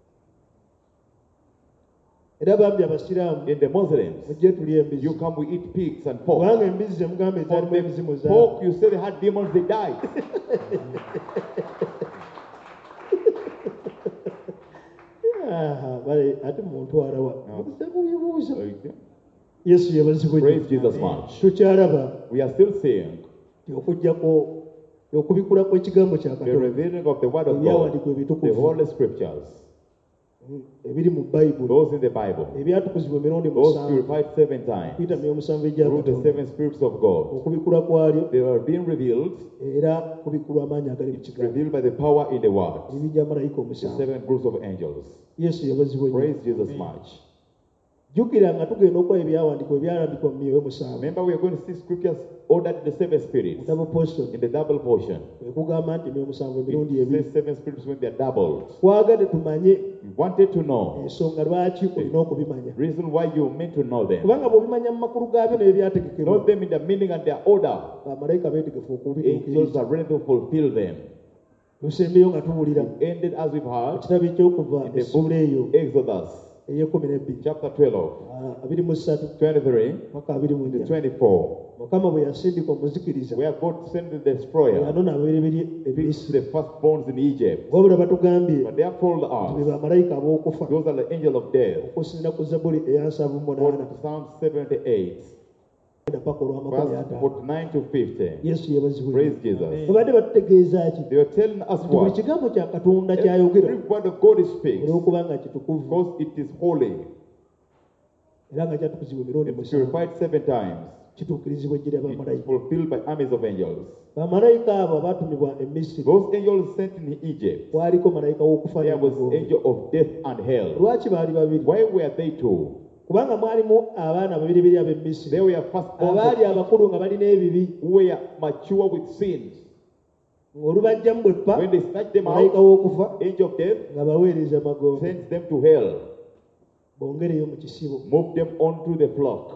era bambi abasiraamu In the Muslims, mujje tulye embizzi you come, we eat pigs and pork. kubanga embizzi zemugamba For ezaalimu emizimu the zaabwe pork, you say they had demons, they died. Ah, bale ate muntu arawa No. buuza Okay. yesu yabazibwe Praise Jesus much. tukyalaba We are still seeing nti okujjako okubikula kw'ekigambo kya the katonda revealing of the Word of ebyawandiikwa God, the ebitukuvu Holy Scriptures, ebiri mu bayibuli those in the Bible, ebyatukuzibwa emirundi those musanvu purified seven times kuyita myomusanvu through the egyakatonda seven spirits of God. okubikula kwalyo They are being revealed, era kubikulwa amaanyi agali mu kigambo revealed by the power in the Word. ebijja malayika The omusanvu seven groups of angels. yesu yabazibwa nnyo Praise Jesus much. jjukira nga tugenda okukola ebyawandiikibwa ebyalambikwa mu myoyo musanvu Remember, we are going to see scriptures ordered in the seven spirits, double portion in the double portion. kwe kugamba nti emyoyo musanvu emirundi It ebiri says seven spirits when they are doubled. twagadde tumanye We wanted to know ensonga lwaki olina okubimanya the reason why you meant to know them. kubanga bw'obimanya mu makulu gaabyo naye byategekebwa Know them in the meaning and their order. bamalayika beetegefu Angels okubituukiriza are ready to fulfill them. lusembeyo nga tuwulira Ended as we've heard ekitabo ekyokuva in the essuula eyo book Exodus, ey'ekumi n'ebbiri chapter twelve, ah, abiri mu ssatu twenty-three paka abiri mu to nnya twenty-four, mukama bwe yasindika omuzikiriza where God sent the destroyer yanona ababereberye to emisiri the firstborns in Egypt. wabula batugambye But they have told be us bamalayika ab'okufa those are the angel of death. okusinziira ku zabuli eyansavu Quote munaana Psalm seventy-eight, paka olw'amakumi verse ataano forty-nine to fifty. yesu yebazibwe Praise Jesus. babadde batutegeeza ki They are telling us nti buli what? kigambo kya katonda kyayogera Every word of God speaks, olw'okuba nga kitukuvu because it is holy. era nga kyatukuzibwa emirundi It is musanvu purified seven times. kituukirizibwa ejjira It is bamalayika fulfilled by armies of angels. bamalayika abo abaatumibwa e misiri Those angels sent in Egypt, kwaliko malayika w'okufa there was n'emigombe. angel of death and hell. lwaki baali babiri Why were they two? kubanga mwalimu abaana babiribiri ab'e misiri They were firstborns abaali of- abakulu nga balina ebibi who were mature with sins. ng'olubajjamu bweppa When they snatched them malayika out, w'okufa angel of death nga baweereza magombe sends them to hell, bongereyo mu kisibo move them onto the flock.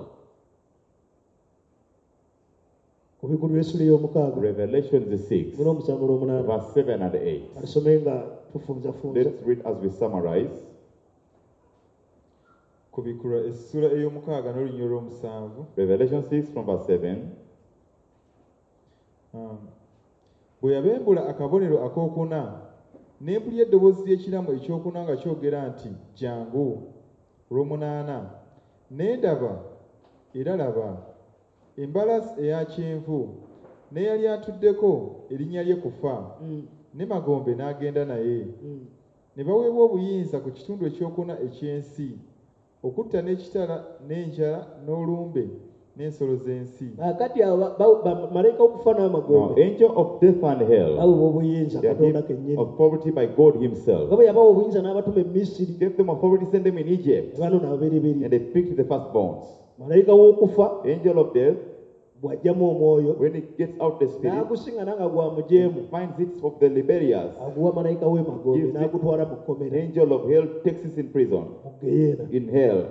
ku bigulu esula ey'omukaaga Revelation six, n'omusanvu olw'omunaana verse seven and eight. alisome nga tufunzafunza Let's read as we summarize. kubikula essula ey'omukaaga n'olunyiro lw'omusanvu. Revelation six from verse seven. Um, bwe yabembula akabonero akookuna ne mpulira eddoboozi ly'ekiramu ekyokuna nga kyogera nti jjangu. olw'omunaana ne ndaba era laba embalaasi eya kyenvu n'eyali atuddeko erinnya lye kufa Mm, ne magombe n'agenda naye mm. ne baweebwa obuyinza ku kitundu ekyokuna eky'ensi okutta n'ekitala n'enjala n'olumbe n'ensolo z'ensi. kakati abo ba- ba- ba- malayika w'okufa Now, n'amagombe angel of death and hell, baweebwa obuyinza they are katonda given kennyini authority by God nga Himself. bwe yabawa obuyinza n'abatuma e misiri He gave them authority, sent them in Egypt, ne banona ababeriberi and they picked the firstborns. malayika w'okufa Angel of death, bw'ajjamu omwoyo when he gets out the spirit, n'agusiŋŋana nga gwa he mujeemu finds it of the Liberias. aguwa malayika w'emagombe Gives it- n'agutwala mu An kkomera angel of hell takes it in prison, mu geyeena in hell,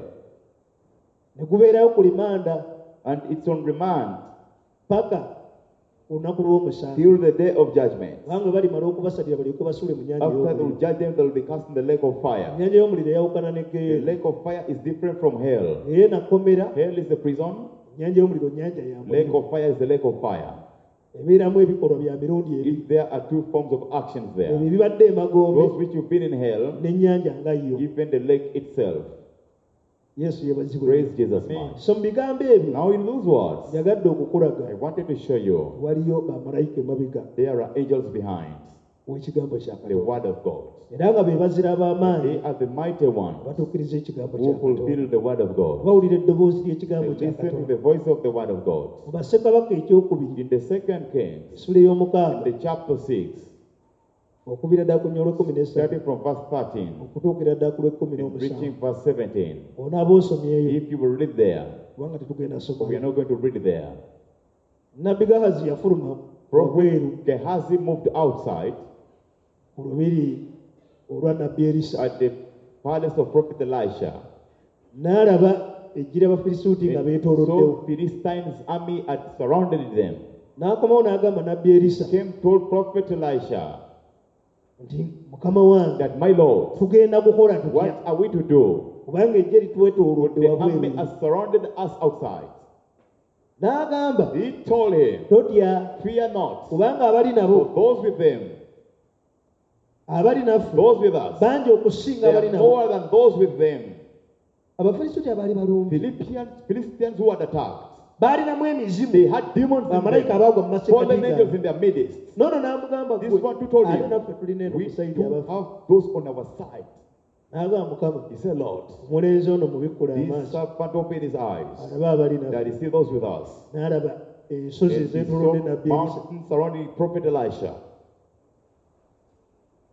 ne gubeerayo ku limanda and it's on remand paka ku lunaku lw'omusanvu till the day of judgment. kubanga balimala okubasalira balyoke basuule mu nnyanja After they will y'omuliro judge them, they will be cast in the lake of fire. ennyanja y'omuliro eyawukana ne The geyeena lake of fire is different from hell. geyeena kkomera Hell is the prison, ennyanja y'omuliro nnyanja ya lake muliro of fire is the lake of fire. ebeeramu ebikolwa bya mirundi ebiri If there are two forms of actions there, ebyo bibadde emagombe those which you've been in hell, n'ennyanja nga yo even the lake itself. yesu yebazibwe Praise Jesus much. so mu bigambo ebyo Now in those words, njagadde okukulaga I wanted to show you waliyo bamalayika emabega there are angels behind w'ekigambo kya the katonda word of God. era nga be bazira b'amaanyi They are the mighty ones batuukiriza ekigambo kya who katonda fulfill the word of God. bawulira eddoboozi They ly'ekigambo kya listen to katonda the voice of the word of God. mu bassekabaka ekyokubiri In the second Kings, essula in ey'omukaaga the chapter six, okubira ddala ku nnyo olw'ekkumi n'essatu starting from verse thirteen, okutuukira ddala ku lw'ekkumi and reaching n'omusanvu verse seventeen. onaaba osomyeyo If you will read there, kubanga tetugenda but we are somayo not going to read there. nabbi gahazi yafuluma wabweru Prophet Gehazi moved outside ku lubiri olwa nabbi erisa at the palace of Prophet Elisha. n'alaba ejjira abafirisuuti nga And beetooloddewo so Philistines' army had surrounded them. n'akomawo n'agamba nabbi erisa Came told Prophet Elisha nti mukama wange that, my Lord, tugenda kukola tutya what are we to do? kubanga ejje litwetoolodde The army wabweru has surrounded us outside. n'agamba He told him, totya fear not, kubanga abali for nabo those with them, abali naffe those with us, bangi okusinga they abali are nabo more than those with them. abafirisuuti abaali balumbi Philippians, Philistines who had attacked, baalinamu they emizimu had demons in bamalayika them, abaagwa mu fallen angels in masekatiga their midst. nono n'amugamba This gwe one too told ate him, naffe tulina eno we kusaidi do abafu have those on our side. n'agamba mukama He said, Lord, omulenzi ono mubikkula this amaaso servant opened his eyes, alabe abali that nabo he see those with us. n'alaba ensozi And he ezeetoolodde saw nabbi erisa mountains surrounding Prophet Elisha.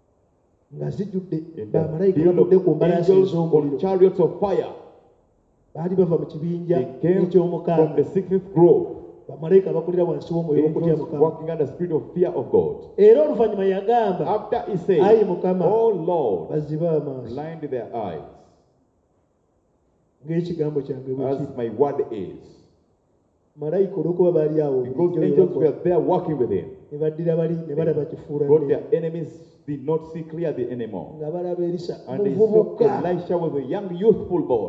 nga zijjudde In the bamalayika field batudde of ku mbalaasi angels ez'omuliro on chariots of fire. baali bava mu kibinja They came from eky'omukaaga the sixth grove. bamalayika abakulira wansi w'omwoyo w'okutya Angels mukama walking under the spirit of fear of God. era oluvannyuma yagamba After he ayi said, mukama "Oh Lord, bazibe amaaso blind their eyes, ng'ekigambo kyange bwe as kiri my word is." malayika olw'okuba baali awo Because bulijjo angels bye were bakola, there working with him. ne baddira bali ne balaba kifuula But nne their enemies did not see clearly anymore. nga balaba erisa And they saw muvubuka Elisha was a young, youthful boy.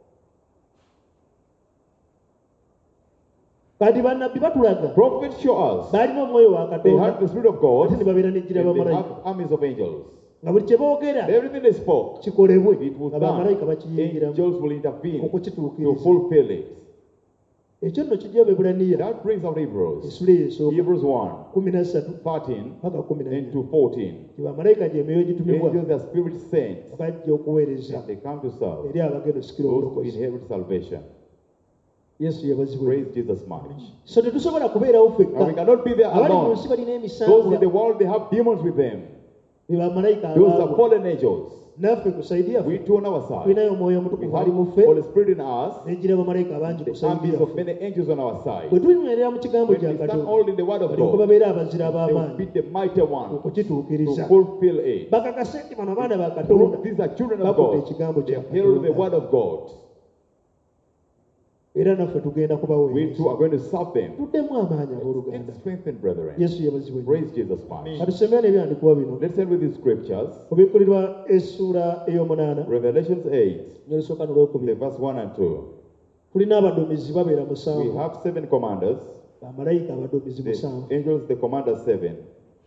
kati bannabbi batulaga Prophets show us baalina omwoyo wa they katonda had the spirit of God ate ne babeera n'ejjira and they bamalayika had armies of angels. nga buli kye boogera Everything they spoke, kikolebwe it was nga done. bamalayika bakiyingiramu Angels will intervene to okukituukiriza fulfill it. ekyo nno kijja Abaebbulaniya That brings out Hebrews. essula eyo esooka Hebrews one, kumi na ssatu thirteen paka kumi na nnya into fourteen. bamalayika gye emyoyo gitumibwa Angels are spirit sent bajja okuweereza and they come to serve eri abagenda osikira those who obulokozi inherit salvation. yesu yabazibwe Praise Jesus much. so tetusobola kubeerawo And we ffekka cannot be there abali mu alone. nsi balina Those in emisangula the world, they have demons with them. be bamalayika Those are abaabwe fallen angels. naffe kusaidia We ffe too on our side. tulinayo omwoyo We omutukuvu ali mu have ffe Holy Spirit in us. n'ejjira bamalayika abangi The armies kusaidia of ffe many angels on our side. bwe tulinywerera mu kigambo When kya we stand katonda all in the word of balyoke God, babeere abazira they will ab'amaanyi be the mighty one to okukituukiriza fulfill it. bakakase nti bano abaana ba katonda Prove these are children of bakudde God. ekigambo They kya have held the word katonda of God. era naffe tugenda We kubaweereza too are going to serve them. tuddemu amaanyi abooluganda It's strengthened, brethren. yesu yabazibwe Praise Jesus much. katusomera n'ebyandikibwa bino Let's end with these scriptures. kubikkulirwa essuula ey'omunaana Revelations eight, n'olusooka the n'olwokubiri verse one and two. tulina abaduumizi babeera We musanvu have seven commanders. bamalayika abaduumizi musanvu The angels, the commanders, seven.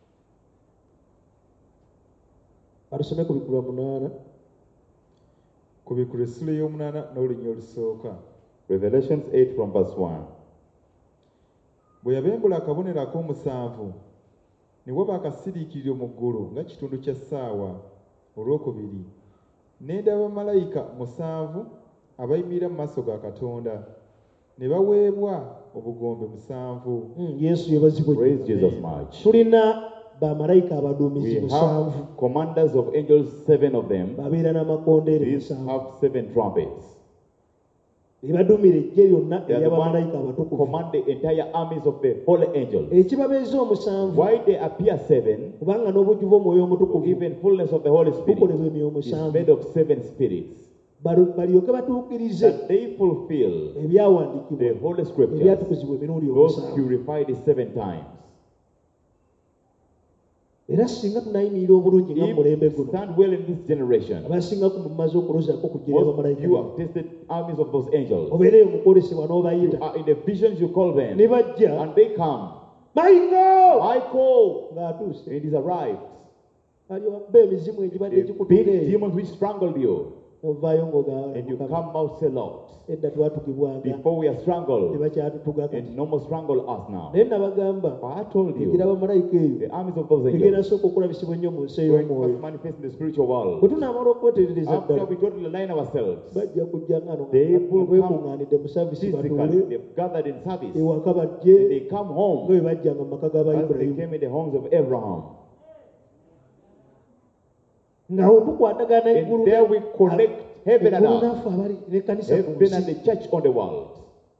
batusome ku bikkulwa munaana kubikula essula ey'omunaana n'olunya olusooka. Revelations eight from verse one. bwe yabembula akabonero ak'omusanvu ne waba akasiriikiriro mu ggulu nga kitundu kya ssaawa olwokubiri, ne ndaba bamalayika musanvu abayimirira mu maaso ga Katonda, ne baweebwa obugombe musanvu. Mm, yesu yebazibwe Praise Jesus much. tulina bamalayika abaduumizi We musanvu have commanders of angels, seven of them. babeera n'amakondeere These musanvu have seven trumpets. ne baduumira ejje lyonna They are the ery'abamalayika ones who abatukuvu command the entire armies of the holy angels. ekibabeeza omusanvu Why they appear seven, kubanga n'obujjuvu omwoyo omutukuvu even fullness of the Holy Spirit, bukolebwa emyoyo is musanvu made of seven spirits, Balo- balyoke batuukirize that they fulfill ebyawandiikibwa the holy scriptures, ebyatukuzibwa emirundi those omusanvu purified seven times. era singa tunayimirira obulungi nga mu mulembe If you guno stand well in this generation, abasingaku mumaze okulozaako kujjira most bamalayika you have tested armies of those angels. obeereyo mukwolesebwa You n'obayita are in the visions you call them, ne bajja and they come. mayingo Michael, ng'atuuse it is arrived. aliwabba emizimu egibadde The big gikutuleeyo demons which strangled you, ovaayo and you ng'ogaamukama come out say, Lord, edda twatugibwanga before we are strangled, tebakyatutuga kati and no more strangle us now. naye nabagamba But I told egira you, bamalayika eyo the armies of those egenda angels sooka okulabisibwa ennyo mu nsi going ey'omwoyo first manifest in the spiritual bwe world. tunaamala okweterereza After ddala we totally align ourselves, bajja kujja ngano They will bwekuŋŋaanidde mu saavisi physically, batuule they've gathered in service, ewaka bajje and they come nga home bwe bajjanga mu maka as they g'abayibulayimu came in the homes of Abraham. ng'awo tukwatagana eggulu And there we connect heaven and eggulu earth, naffe abali n'ekkanisa ku heaven and nsi the church on the world.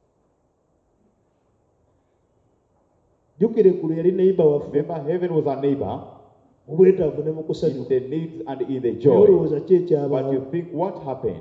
jjukira eggulu yali neiba waffe Remember, heaven was our neighbor mu bwetaavu ne mu in kusanyuka the needs and in the naye joy. olowooza ki But ekyabaawo you think, what happened?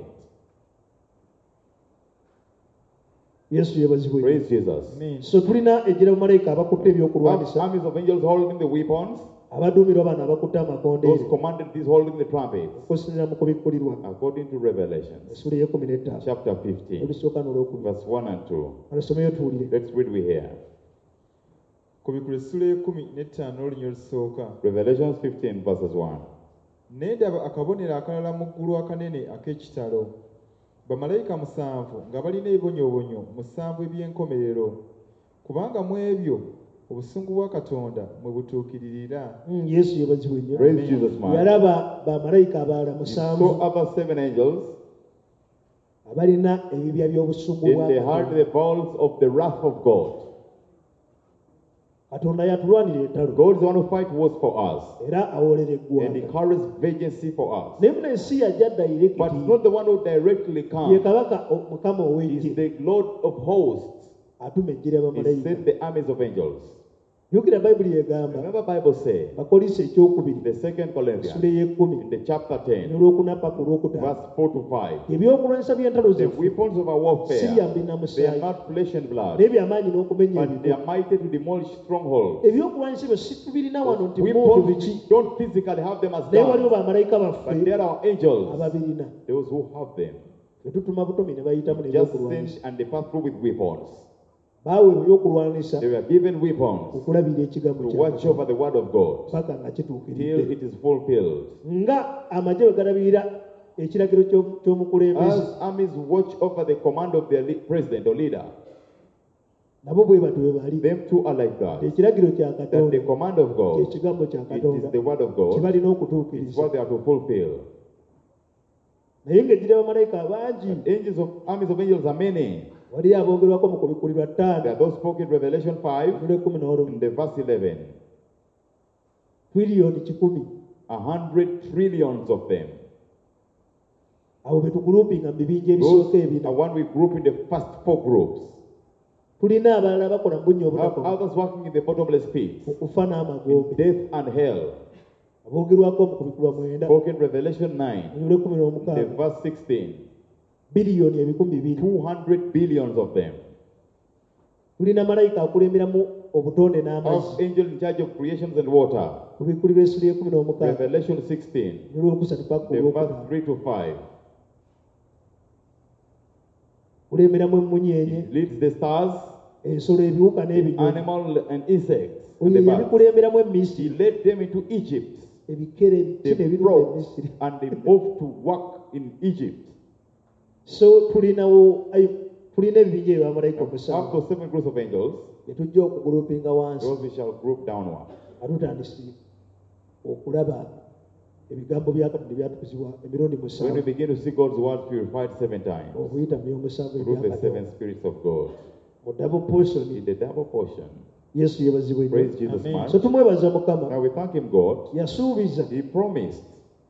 yesu yebazibwe Praise Jesus. so tulina ejjira bamalayika abakutte We have ebyokulwanyisa armies of angels holding the weapons, abaduumirwa bano abakutte those amakondeere commanded these holding the trumpets, okusinziira mu kubikkulirwa according to Revelation essula ey'ekumi n'ettaano chapter fifteen, olusooka n'olwokubiri verse one and two. alosomeyo tuwulire Let's read we hear. kubikula essula y'ekumi n'ettaano n'olunya olusooka. Revelation fifteen, verses one. Ne ndaba akabonero akalala mu ggulu akanene ak'ekitalo, bamalayika musanvu nga balina ebibonyoobonyo musanvu eby'enkomerero, kubanga mu ebyo obusungu bwa Katonda mwe butuukiririra. Mm, yesu yebazibwe nnyo Praise Jesus, man. yalaba bamalayika abalala You musanvu saw other seven angels, abalina ebibya by'obusungu and bwa they had Katonda the bowls of the wrath of God. katonda yatulwanira entalo God is the one who fight wars for us era awolera and he eggwanga carries vengeance for us. naye muno ensi yajja But direct it's not the one who directly ye comes. kabaka o- mukama He's ow'eggye the Lord of hosts. atuma ejjera He bamalayika sent the armies of angels. jjukira bayibuli egamba Remember Bible say bakolisa ekyokubiri the second esula Corinthians ey'ekkumi in the chapter ten n'olwokuna paka olwokutaano verse four to five. ebyokulwanyisa by'entalo The zaffe weapons of our warfare, si yambi na they are musaayi not flesh and blood, naye byamaanyi n'okumenya but they ebigo are mighty to demolish strongholds. ebyokulwanyisa byo si tubirina wano nti muntu Weapons, biki we don't physically have them as naye waliwo guns, bamalayika but baffe there are angels, ababirina those who have them. ne tutuma butomi ne bayitamu Just nebyokulwanyisa send and they pass through with weapons. baawe ebyokulwanyisa They were given weapons okulabira ekigambo to kya watch over the word of God paka nga till kituukiridde it is fulfilled. nga amagye bwe galabirira ekiragiro ky'omu- ky'omukulembeze As armies watch over the command of their le- president or leader, nabo bwe batyo bwe bali them too are like that. ekiragiro kya That katonda the command of God, ekigambo kya it katonda is the word of kye God, balina it's okutuukiriza what they are to fulfill. naye ng'ejjira bamalayika abangi Angels of armies of angels are many. wali aboogerwako mu kubikulirwa There ttaano are those spoken in Revelation five omulundi ekkumi n'olumu in the verse eleven. twiriyoni kikumi A hundred trillions of them. awo be tugulupinga mu bibinja Those ebisooka are ebina one we group in the first four groups. tulina abalala bakola mu bunnya Have obutakoma others working in the bottomless pit, mu kufa in n'amagombe death and hell. aboogerwako mu kubikulwa mwenda Spoken in Revelation nine, omulundi ekkumi in the n'omukaaga verse sixteen. biliyoni ebikumi bibiri Two hundred billions of them. tulina malayika akulemberamu obutonde Of n'amazzi angels in charge of creations and water. mu bikulirwa essula ekkumi n'omukaaga Revelation sixteen, n'olwokusatu paka the verse olwokutaano three to five. kulemberamu emmunyeenye It leads the stars, ensolo ebiwuka the n'ebinyonyi animal and insects. oyo And the birds. yabikulemberamu He emisiri led them into Egypt. ebikere ebikire They ebiruma brought emisiri and they moved to work in Egypt. so tulinawo ayo tulina ebibinja ebyo bamalayika Of omusanvu those seven groups of angels, ne tujja okugulupinga wansi those we shall group downward. nga tutandise okulaba ebigambo bya katonda ebyatukuzibwa emirundi When we musanvu begin to see God's word purified seven times okuyita mu byomusanvu through the ebya seven katonda spirits of God, mu double portion in the double portion, yesu yeebazibwe praise nnyo Jesus much. so tumwebaza mukama Now we thank Him, God. yasuubiza He promised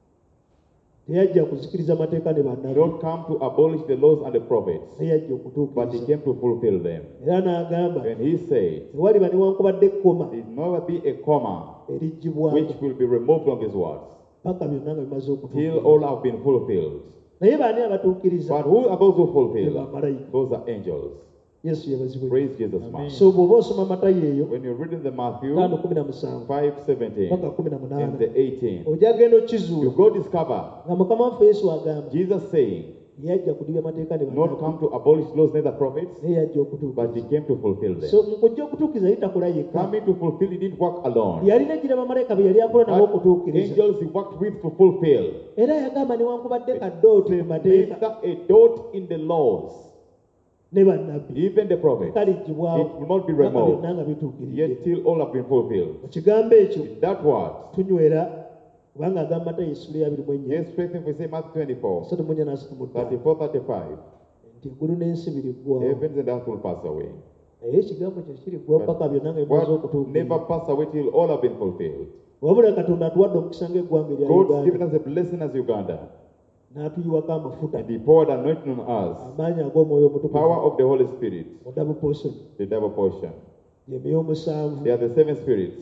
teyajja kuzikiriza mateeka ne bannabbi not come to abolish the laws and the prophets, naye yajja but He okutuukiriza came to fulfill them. era n'agamba When He said, tewaliba newankubadde ekkoma there will never be a comma eriggibwako which will be removed from His words paka byonna nga bimaze till okutuukirira all have been fulfilled. naye baani abatuukiriza But who are those who be fulfill? bamalayika Those are angels. yesu yeebazibwe Praise Jesus much. so bw'oba osoma matayo eyo When you read in the Matthew ttaano kumi na musanvu five seventeen paka kumi na munaana and the eighteen, ojja genda you okizuula go discover nga mukama waffe yesu agamba Jesus saying, yajja kudibya mateeka ne not bannabbi come to abolish laws, neither prophets, naye yajja but okutuukiriza He came to fulfill them. so mu kujja okutuukiriza yali takola yekka Coming to fulfill, He didn't work alone. yalina ejjira bamalayika be yali akola nabo But okutuukiriza angels He worked with to fulfill. era yagamba newankubadde kaddooto mu mateeka Neither a dot in the laws, ne bannabbi even the prophets, kaliggibwawo it will not be paka removed. byonna nga bituukiridde Yet till all have been fulfilled. mu kigambo ekyo In that word, tunywera kubanga agamba matayo essula ya abiri mu ennya yes, straight if we say Matthew twenty-four, asatu mu ennya n'asatu mu ttaano thirty-four, thirty-five, nti eggulu n'ensi biriggwawo heavens and earth will pass away. naye ekigambo kyo kiriggwawo paka byonna nga bimaze What never okutuukirira pass away till all have been fulfilled. wabula katonda atuwadde omukisa ng'eggwanga erya God's given uganda us a blessing as Uganda, n'atuyiwako amafuta and He poured anointing on us, amaanyi ag'omwoyo power omutukuvu of the Holy Spirit, mu double portion the double portion. emyoyo omusanvu They are the seven spirits.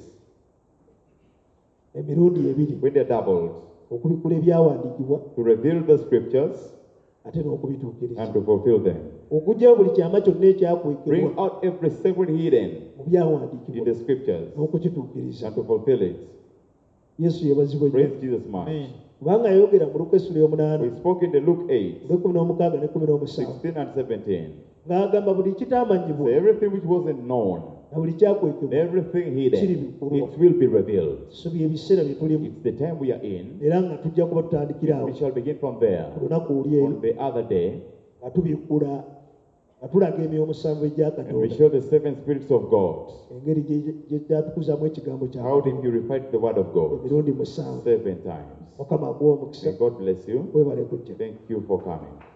emirundi ebiri When they're doubled, okubikula ebyawandiikibwa to reveal the scriptures ate n'okubituukiriza and to fulfill them. okugyawo buli kyama kyonna Bring ekyakwekebwa out every secret hidden mu in byawandiikibwa the scriptures n'okukituukiriza and to fulfill it. yesu yeebazibwe nnyo Praise Jesus much. kubanga yayogera mu luka essula ey'omunaana We spoke in the Luke eight, olw'ekkumi n'omukaaga n'ekkumi n'omusanvu sixteen and seventeen. ng'agamba buli So kitaamanyibwa everything which wasn't known, na buli kyakwekebwa everything hidden, Kiri bikulwa. it will be revealed. so byebiseera bye tulimu It's the time we are in. era nga tujja kuba tutandikira awo We shall begin from there. ku lunaku luli eyo On the other day, nga tubikkula nga tulaga emyoyo omusanvu egya and we katonda show the seven spirits of God, engeri gye- gye gyatukuzamu ekigambo kya how they Katonda purified the word of God emirundi musanvu seven times. mukama aguwa omukisa May God bless you. webale kujja Thank you for coming.